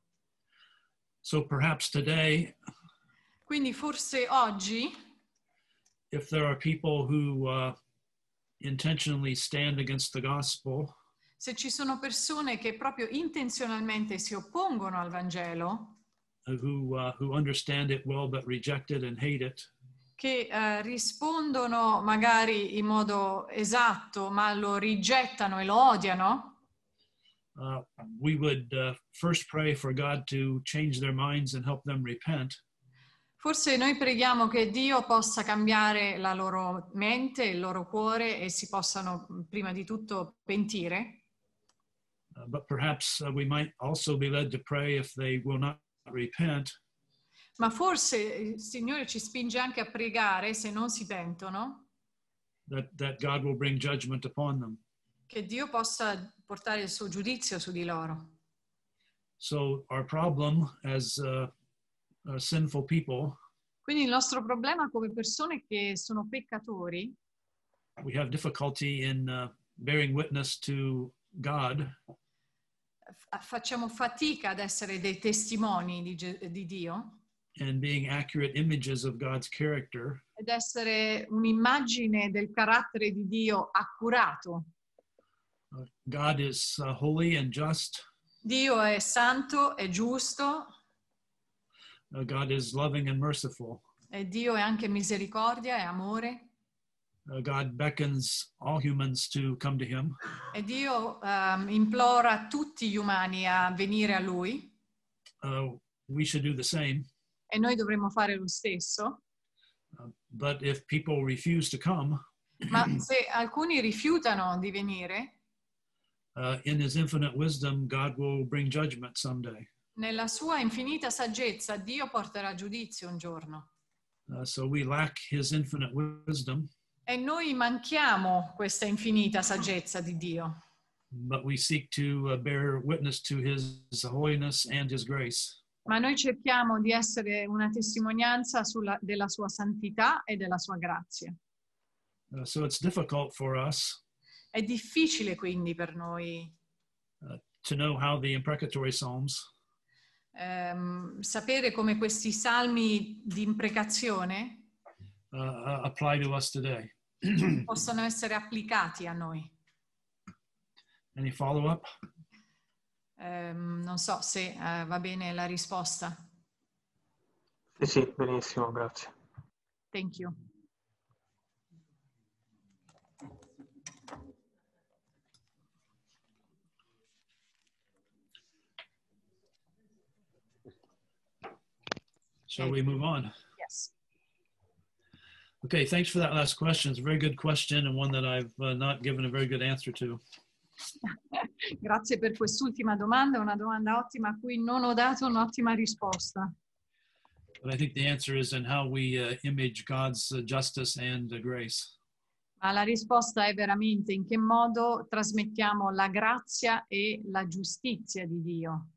So perhaps today, Quindi forse oggi, if there are people who uh, intentionally stand against the gospel, se ci sono persone che proprio intenzionalmente si oppongono al Vangelo, uh, who uh, who understand it well but reject it and hate it, che eh, rispondono magari in modo esatto, ma lo rigettano e lo odiano, uh, we would uh, first pray for God to change their minds and help them repent. forse noi preghiamo che Dio possa cambiare la loro mente, il loro cuore e si possano prima di tutto pentire. Uh, but perhaps uh, we might also be led to pray if they will not repent, Ma forse il Signore ci spinge anche a pregare, se non si pentono, that, that God will bring judgment upon them. che Dio possa portare il suo giudizio su di loro. So our problem as uh, uh, sinful people, Quindi il nostro problema come persone che sono peccatori, we have difficulty in uh, bearing witness to God f- facciamo fatica ad essere dei testimoni di, Ge- di Dio and being accurate images of God's character ed essere un'immagine del carattere di Dio accurato. Uh, God is uh, holy and just. Dio è santo, è giusto, Uh, God is loving and merciful. e Dio è anche misericordia e amore, Uh, God beckons all humans to come to Him. e Dio ehm, implora tutti gli umani a venire a Lui, Uh, we should do the same. e noi dovremmo fare lo stesso. Uh, but if people refuse to come, Ma se alcuni rifiutano di venire, uh, in His infinite wisdom, God will bring judgment someday. nella sua infinita saggezza Dio porterà giudizio un giorno. Uh, so we lack His infinite wisdom, E noi manchiamo questa infinita saggezza di Dio, but we seek to uh, bear witness to His holiness and His grace. ma noi cerchiamo di essere una testimonianza sulla, della sua santità e della sua grazia. Uh, so it's difficult for us È difficile quindi per noi uh, to know how the imprecatory psalms ehm, sapere come questi salmi di imprecazione uh, uh, apply to us today. possono essere applicati a noi. Any follow-up? Ehm, non so se eh, va bene la risposta. Sì, sì, benissimo, grazie. Thank you. Shall we move on? Yes. Okay, thanks for that last question. It's a very good question and one that I've uh, not given a very good answer to. Grazie per quest'ultima domanda, una domanda ottima a cui non ho dato un'ottima risposta. But I think the answer is in how we uh, image God's uh, justice and uh, grace. Ma la risposta è veramente in che modo trasmettiamo la grazia e la giustizia di Dio.